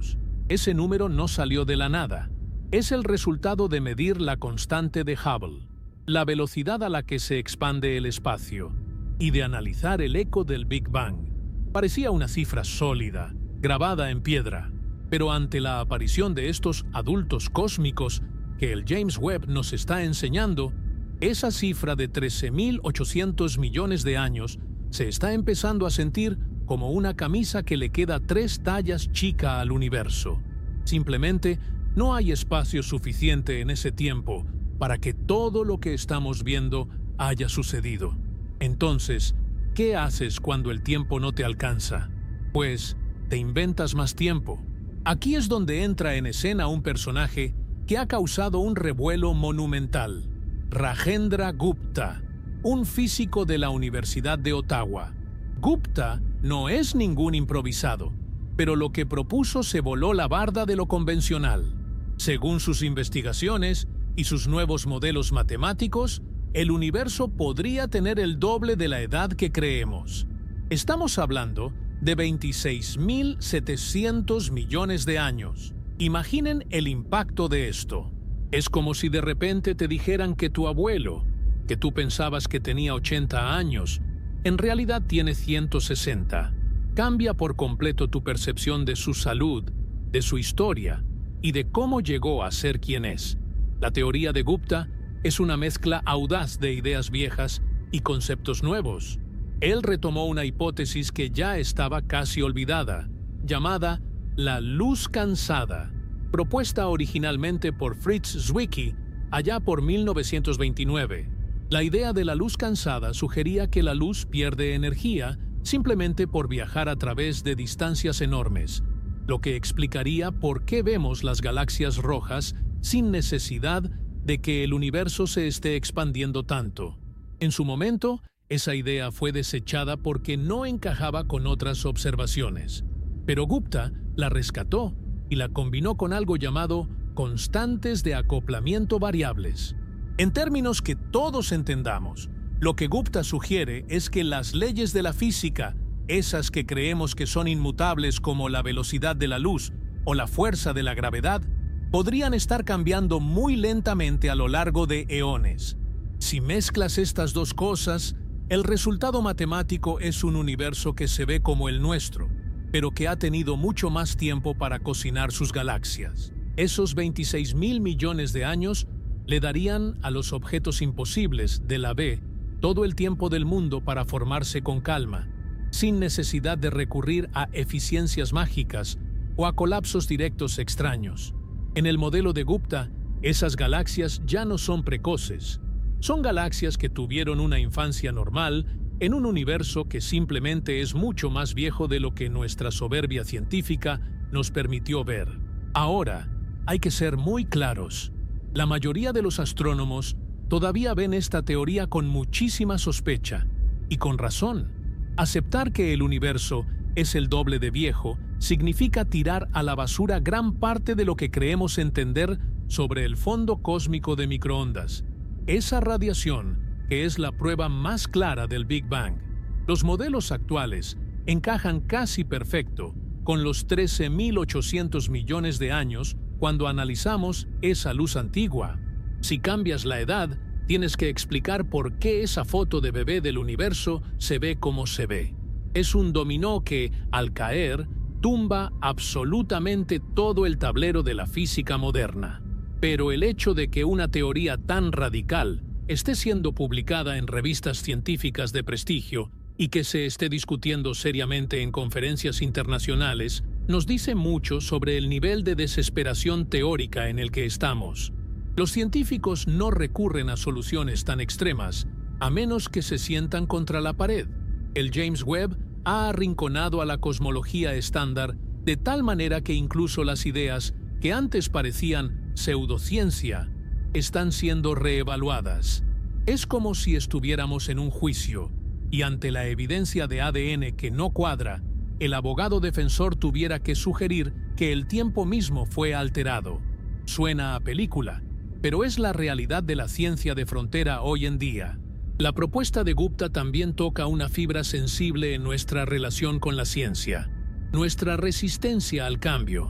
Ese número no salió de la nada. Es el resultado de medir la constante de Hubble, la velocidad a la que se expande el espacio, y de analizar el eco del Big Bang. Parecía una cifra sólida, grabada en piedra, pero ante la aparición de estos adultos cósmicos que el James Webb nos está enseñando, esa cifra de trece mil ochocientos millones de años se está empezando a sentir como una camisa que le queda tres tallas chica al universo. Simplemente no hay espacio suficiente en ese tiempo para que todo lo que estamos viendo haya sucedido. Entonces, ¿qué haces cuando el tiempo no te alcanza? Pues, te inventas más tiempo. Aquí es donde entra en escena un personaje que ha causado un revuelo monumental. Rajendra Gupta, un físico de la Universidad de Ottawa. Gupta no es ningún improvisado, pero lo que propuso se voló la barda de lo convencional. Según sus investigaciones y sus nuevos modelos matemáticos, el universo podría tener el doble de la edad que creemos. Estamos hablando de veintiséis mil setecientos millones de años. Imaginen el impacto de esto. Es como si de repente te dijeran que tu abuelo, que tú pensabas que tenía ochenta años, en realidad tiene ciento sesenta. Cambia por completo tu percepción de su salud, de su historia y de cómo llegó a ser quien es. La teoría de Gupta es una mezcla audaz de ideas viejas y conceptos nuevos. Él retomó una hipótesis que ya estaba casi olvidada, llamada la luz cansada, propuesta originalmente por Fritz Zwicky allá por mil novecientos veintinueve. La idea de la luz cansada sugería que la luz pierde energía simplemente por viajar a través de distancias enormes, lo que explicaría por qué vemos las galaxias rojas sin necesidad de que el universo se esté expandiendo tanto. En su momento, esa idea fue desechada porque no encajaba con otras observaciones, pero Gupta la rescató y la combinó con algo llamado constantes de acoplamiento variables. En términos que todos entendamos, lo que Gupta sugiere es que las leyes de la física, esas que creemos que son inmutables como la velocidad de la luz o la fuerza de la gravedad, podrían estar cambiando muy lentamente a lo largo de eones. Si mezclas estas dos cosas, el resultado matemático es un universo que se ve como el nuestro, pero que ha tenido mucho más tiempo para cocinar sus galaxias. Esos veintiséis mil millones de años le darían a los objetos imposibles de la B todo el tiempo del mundo para formarse con calma, sin necesidad de recurrir a eficiencias mágicas o a colapsos directos extraños. En el modelo de Gupta, esas galaxias ya no son precoces. Son galaxias que tuvieron una infancia normal en un universo que simplemente es mucho más viejo de lo que nuestra soberbia científica nos permitió ver. Ahora, hay que ser muy claros. La mayoría de los astrónomos todavía ven esta teoría con muchísima sospecha, y con razón. Aceptar que el universo es el doble de viejo significa tirar a la basura gran parte de lo que creemos entender sobre el fondo cósmico de microondas, esa radiación que es la prueba más clara del Big Bang. Los modelos actuales encajan casi perfecto con los trece mil ochocientos millones de años cuando analizamos esa luz antigua. Si cambias la edad, tienes que explicar por qué esa foto de bebé del universo se ve como se ve. Es un dominó que, al caer, tumba absolutamente todo el tablero de la física moderna. Pero el hecho de que una teoría tan radical esté siendo publicada en revistas científicas de prestigio y que se esté discutiendo seriamente en conferencias internacionales nos dice mucho sobre el nivel de desesperación teórica en el que estamos. Los científicos no recurren a soluciones tan extremas, a menos que se sientan contra la pared. El James Webb ha arrinconado a la cosmología estándar de tal manera que incluso las ideas que antes parecían pseudociencia están siendo reevaluadas. Es como si estuviéramos en un juicio y ante la evidencia de A D N que no cuadra, el abogado defensor tuviera que sugerir que el tiempo mismo fue alterado. Suena a película, pero es la realidad de la ciencia de frontera hoy en día. La propuesta de Gupta también toca una fibra sensible en nuestra relación con la ciencia, nuestra resistencia al cambio.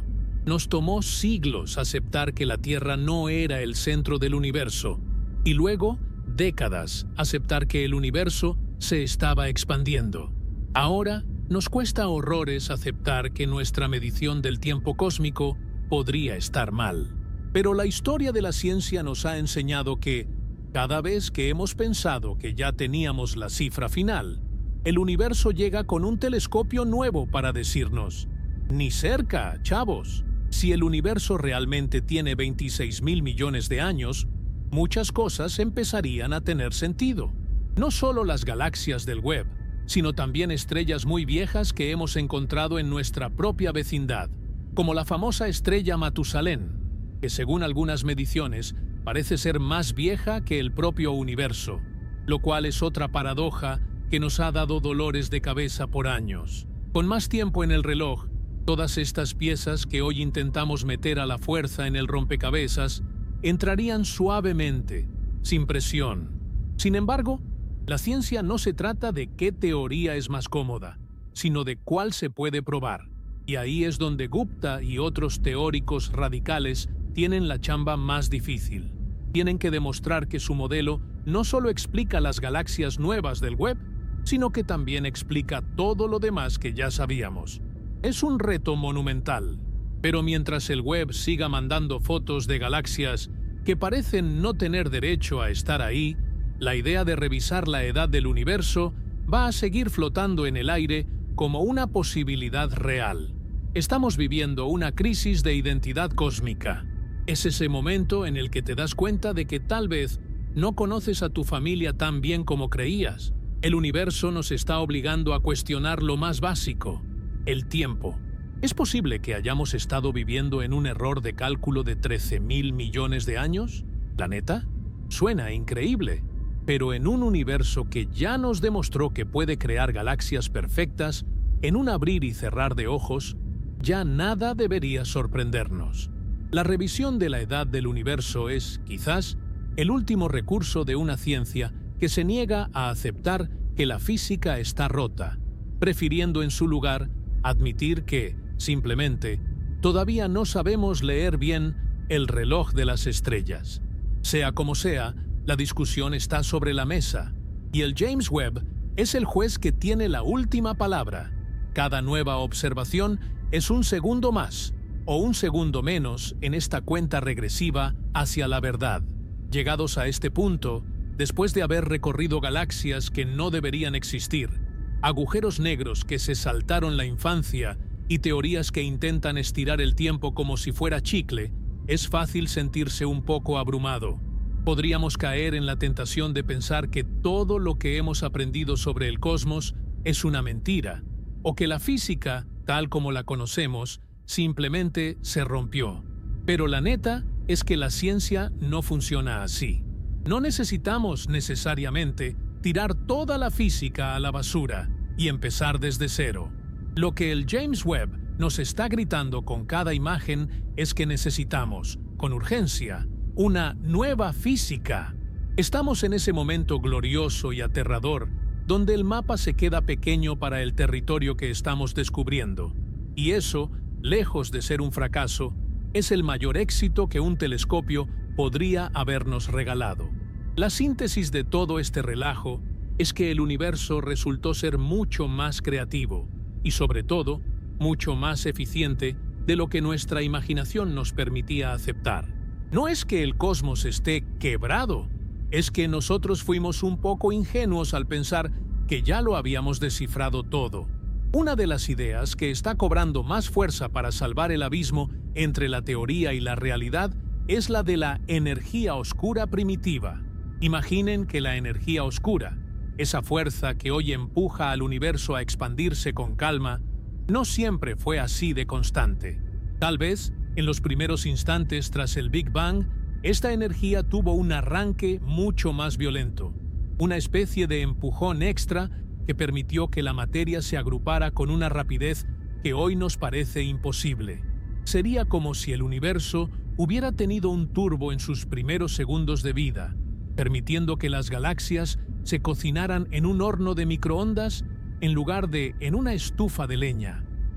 Nos tomó siglos aceptar que la Tierra no era el centro del universo, y luego décadas aceptar que el universo se estaba expandiendo. Ahora nos cuesta horrores aceptar que nuestra medición del tiempo cósmico podría estar mal. Pero la historia de la ciencia nos ha enseñado que, cada vez que hemos pensado que ya teníamos la cifra final, el universo llega con un telescopio nuevo para decirnos: ni cerca, chavos. Si el universo realmente tiene veintiséis mil millones de años, muchas cosas empezarían a tener sentido. No solo las galaxias del Webb, sino también estrellas muy viejas que hemos encontrado en nuestra propia vecindad, como la famosa estrella Matusalén, que según algunas mediciones parece ser más vieja que el propio universo, lo cual es otra paradoja que nos ha dado dolores de cabeza por años. Con más tiempo en el reloj, todas estas piezas que hoy intentamos meter a la fuerza en el rompecabezas entrarían suavemente, sin presión. Sin embargo, la ciencia no se trata de qué teoría es más cómoda, sino de cuál se puede probar. Y ahí es donde Gupta y otros teóricos radicales tienen la chamba más difícil. Tienen que demostrar que su modelo no solo explica las galaxias nuevas del Webb, sino que también explica todo lo demás que ya sabíamos. Es un reto monumental, pero mientras el Webb siga mandando fotos de galaxias que parecen no tener derecho a estar ahí, la idea de revisar la edad del universo va a seguir flotando en el aire como una posibilidad real. Estamos viviendo una crisis de identidad cósmica. Es ese momento en el que te das cuenta de que tal vez no conoces a tu familia tan bien como creías. El universo nos está obligando a cuestionar lo más básico: el tiempo. ¿Es posible que hayamos estado viviendo en un error de cálculo de trece mil millones de años? ¿La neta? Suena increíble, pero en un universo que ya nos demostró que puede crear galaxias perfectas, en un abrir y cerrar de ojos, ya nada debería sorprendernos. La revisión de la edad del universo es, quizás, el último recurso de una ciencia que se niega a aceptar que la física está rota, prefiriendo en su lugar admitir que, simplemente, todavía no sabemos leer bien el reloj de las estrellas. Sea como sea, la discusión está sobre la mesa, y el James Webb es el juez que tiene la última palabra. Cada nueva observación es un segundo más, o un segundo menos en esta cuenta regresiva hacia la verdad. Llegados a este punto, después de haber recorrido galaxias que no deberían existir, agujeros negros que se saltaron la infancia y teorías que intentan estirar el tiempo como si fuera chicle, es fácil sentirse un poco abrumado. Podríamos caer en la tentación de pensar que todo lo que hemos aprendido sobre el cosmos es una mentira, o que la física, tal como la conocemos, simplemente se rompió. Pero la neta es que la ciencia no funciona así. No necesitamos necesariamente tirar toda la física a la basura y empezar desde cero. Lo que el James Webb nos está gritando con cada imagen es que necesitamos, con urgencia, una nueva física. Estamos en ese momento glorioso y aterrador, donde el mapa se queda pequeño para el territorio que estamos descubriendo. Y eso, lejos de ser un fracaso, es el mayor éxito que un telescopio podría habernos regalado. La síntesis de todo este relajo es que el universo resultó ser mucho más creativo y, sobre todo, mucho más eficiente de lo que nuestra imaginación nos permitía aceptar. No es que el cosmos esté quebrado, es que nosotros fuimos un poco ingenuos al pensar que ya lo habíamos descifrado todo. Una de las ideas que está cobrando más fuerza para salvar el abismo entre la teoría y la realidad es la de la energía oscura primitiva. Imaginen que la energía oscura, esa fuerza que hoy empuja al universo a expandirse con calma, no siempre fue así de constante. Tal vez, en los primeros instantes tras el Big Bang, esta energía tuvo un arranque mucho más violento, una especie de empujón extra que permitió que la materia se agrupara con una rapidez que hoy nos parece imposible. Sería como si el universo hubiera tenido un turbo en sus primeros segundos de vida, permitiendo que las galaxias se cocinaran en un horno de microondas en lugar de en una estufa de leña.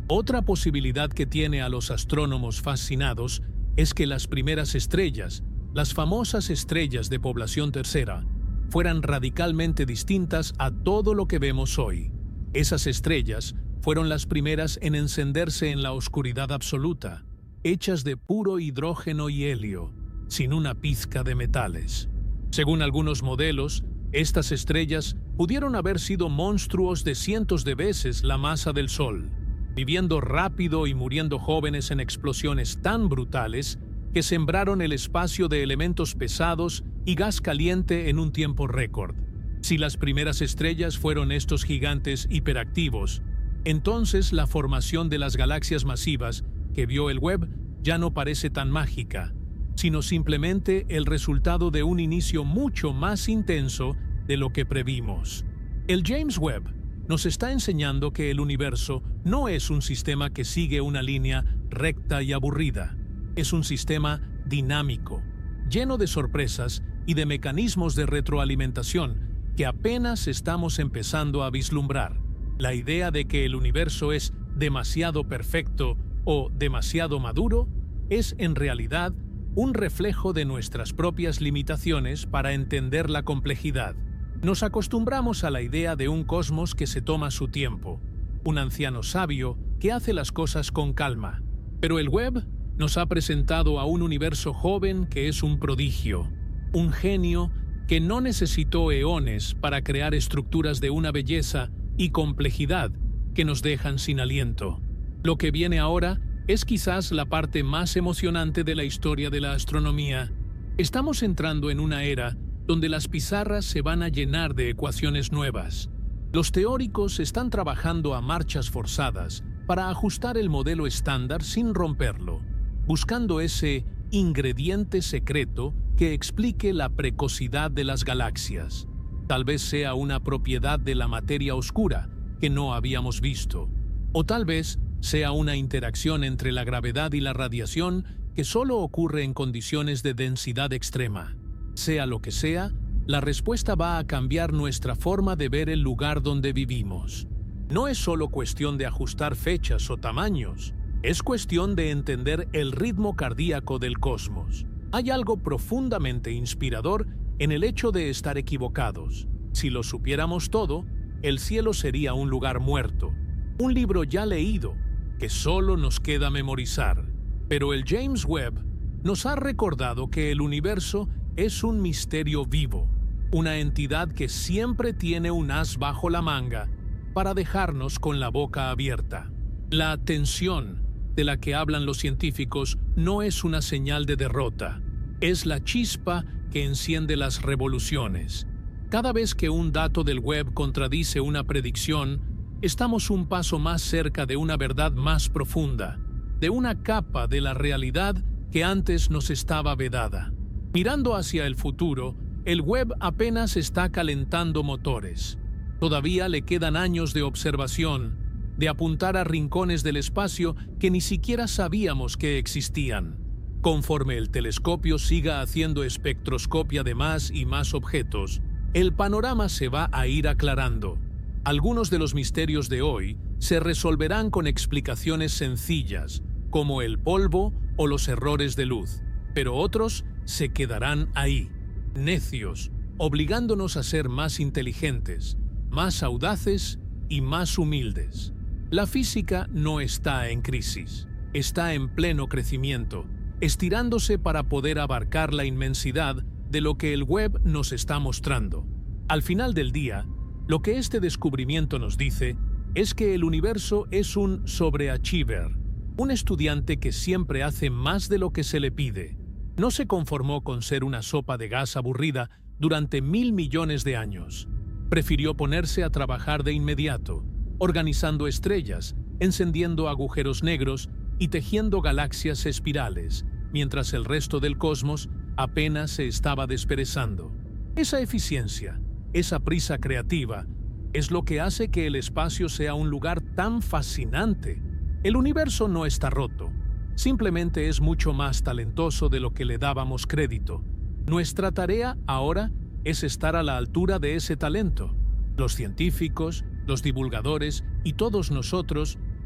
Otra posibilidad que tiene a los astrónomos fascinados es que las primeras estrellas, las famosas estrellas de población tercera, fueran radicalmente distintas a todo lo que vemos hoy. Esas estrellas fueron las primeras en encenderse en la oscuridad absoluta, hechas de puro hidrógeno y helio, sin una pizca de metales. Según algunos modelos, estas estrellas pudieron haber sido monstruos de cientos de veces la masa del Sol, viviendo rápido y muriendo jóvenes en explosiones tan brutales que sembraron el espacio de elementos pesados y gas caliente en un tiempo récord. Si las primeras estrellas fueron estos gigantes hiperactivos, entonces la formación de las galaxias masivas que vio el Webb ya no parece tan mágica, sino simplemente el resultado de un inicio mucho más intenso de lo que previmos. El James Webb nos está enseñando que el universo no es un sistema que sigue una línea recta y aburrida. Es un sistema dinámico, lleno de sorpresas y de mecanismos de retroalimentación que apenas estamos empezando a vislumbrar. La idea de que el universo es demasiado perfecto o demasiado maduro es en realidad un reflejo de nuestras propias limitaciones para entender la complejidad. Nos acostumbramos a la idea de un cosmos que se toma su tiempo, un anciano sabio que hace las cosas con calma. Pero el Webb nos ha presentado a un universo joven que es un prodigio, un genio que no necesitó eones para crear estructuras de una belleza y complejidad que nos dejan sin aliento. Lo que viene ahora es quizás la parte más emocionante de la historia de la astronomía. Estamos entrando en una era donde las pizarras se van a llenar de ecuaciones nuevas. Los teóricos están trabajando a marchas forzadas para ajustar el modelo estándar sin romperlo, buscando ese ingrediente secreto que explique la precocidad de las galaxias. Tal vez sea una propiedad de la materia oscura que no habíamos visto, o tal vez sea una interacción entre la gravedad y la radiación que solo ocurre en condiciones de densidad extrema. Sea lo que sea, la respuesta va a cambiar nuestra forma de ver el lugar donde vivimos. No es solo cuestión de ajustar fechas o tamaños, es cuestión de entender el ritmo cardíaco del cosmos. Hay algo profundamente inspirador en el hecho de estar equivocados. Si lo supiéramos todo, el cielo sería un lugar muerto, un libro ya leído, que solo nos queda memorizar. Pero el James Webb nos ha recordado que el universo es un misterio vivo, una entidad que siempre tiene un as bajo la manga para dejarnos con la boca abierta. La tensión de la que hablan los científicos no es una señal de derrota, es la chispa que enciende las revoluciones. Cada vez que un dato del Webb contradice una predicción, estamos un paso más cerca de una verdad más profunda, de una capa de la realidad que antes nos estaba vedada. Mirando hacia el futuro, el Webb apenas está calentando motores. Todavía le quedan años de observación, de apuntar a rincones del espacio que ni siquiera sabíamos que existían. Conforme el telescopio siga haciendo espectroscopia de más y más objetos, el panorama se va a ir aclarando. Algunos de los misterios de hoy se resolverán con explicaciones sencillas, como el polvo o los errores de luz, pero otros se quedarán ahí, necios, obligándonos a ser más inteligentes, más audaces y más humildes. La física no está en crisis, está en pleno crecimiento, estirándose para poder abarcar la inmensidad de lo que el Webb nos está mostrando. Al final del día, lo que este descubrimiento nos dice es que el universo es un sobreachiever, un estudiante que siempre hace más de lo que se le pide. No se conformó con ser una sopa de gas aburrida durante mil millones de años. Prefirió ponerse a trabajar de inmediato, organizando estrellas, encendiendo agujeros negros y tejiendo galaxias espirales, mientras el resto del cosmos apenas se estaba desperezando. Esa eficiencia, esa prisa creativa, es lo que hace que el espacio sea un lugar tan fascinante. El universo no está roto, simplemente es mucho más talentoso de lo que le dábamos crédito. Nuestra tarea ahora es estar a la altura de ese talento. Los científicos, los divulgadores y todos nosotros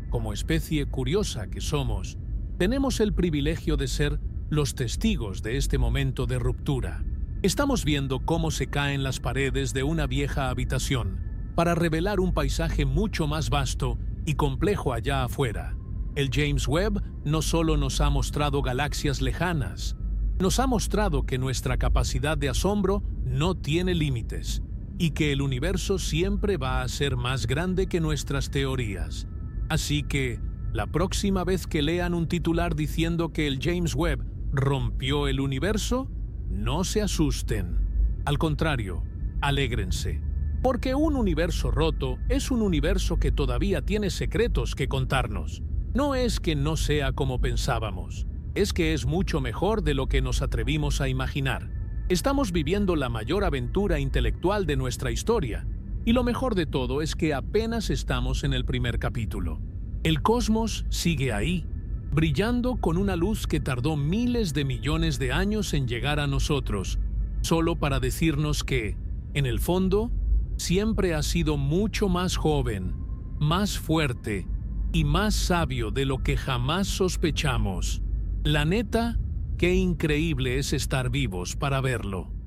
como especie curiosa que somos, tenemos el privilegio de ser los testigos de este momento de ruptura. Estamos viendo cómo se caen las paredes de una vieja habitación para revelar un paisaje mucho más vasto y complejo allá afuera. El James Webb no solo nos ha mostrado galaxias lejanas, nos ha mostrado que nuestra capacidad de asombro no tiene límites y que el universo siempre va a ser más grande que nuestras teorías. Así que, la próxima vez que lean un titular diciendo que el James Webb rompió el universo, no se asusten. Al contrario, alégrense. Porque un universo roto es un universo que todavía tiene secretos que contarnos. No es que no sea como pensábamos, es que es mucho mejor de lo que nos atrevimos a imaginar. Estamos viviendo la mayor aventura intelectual de nuestra historia, y lo mejor de todo es que apenas estamos en el primer capítulo. El cosmos sigue ahí, brillando con una luz que tardó miles de millones de años en llegar a nosotros, solo para decirnos que, en el fondo, siempre ha sido mucho más joven, más fuerte y más sabio de lo que jamás sospechamos. La neta, qué increíble es estar vivos para verlo.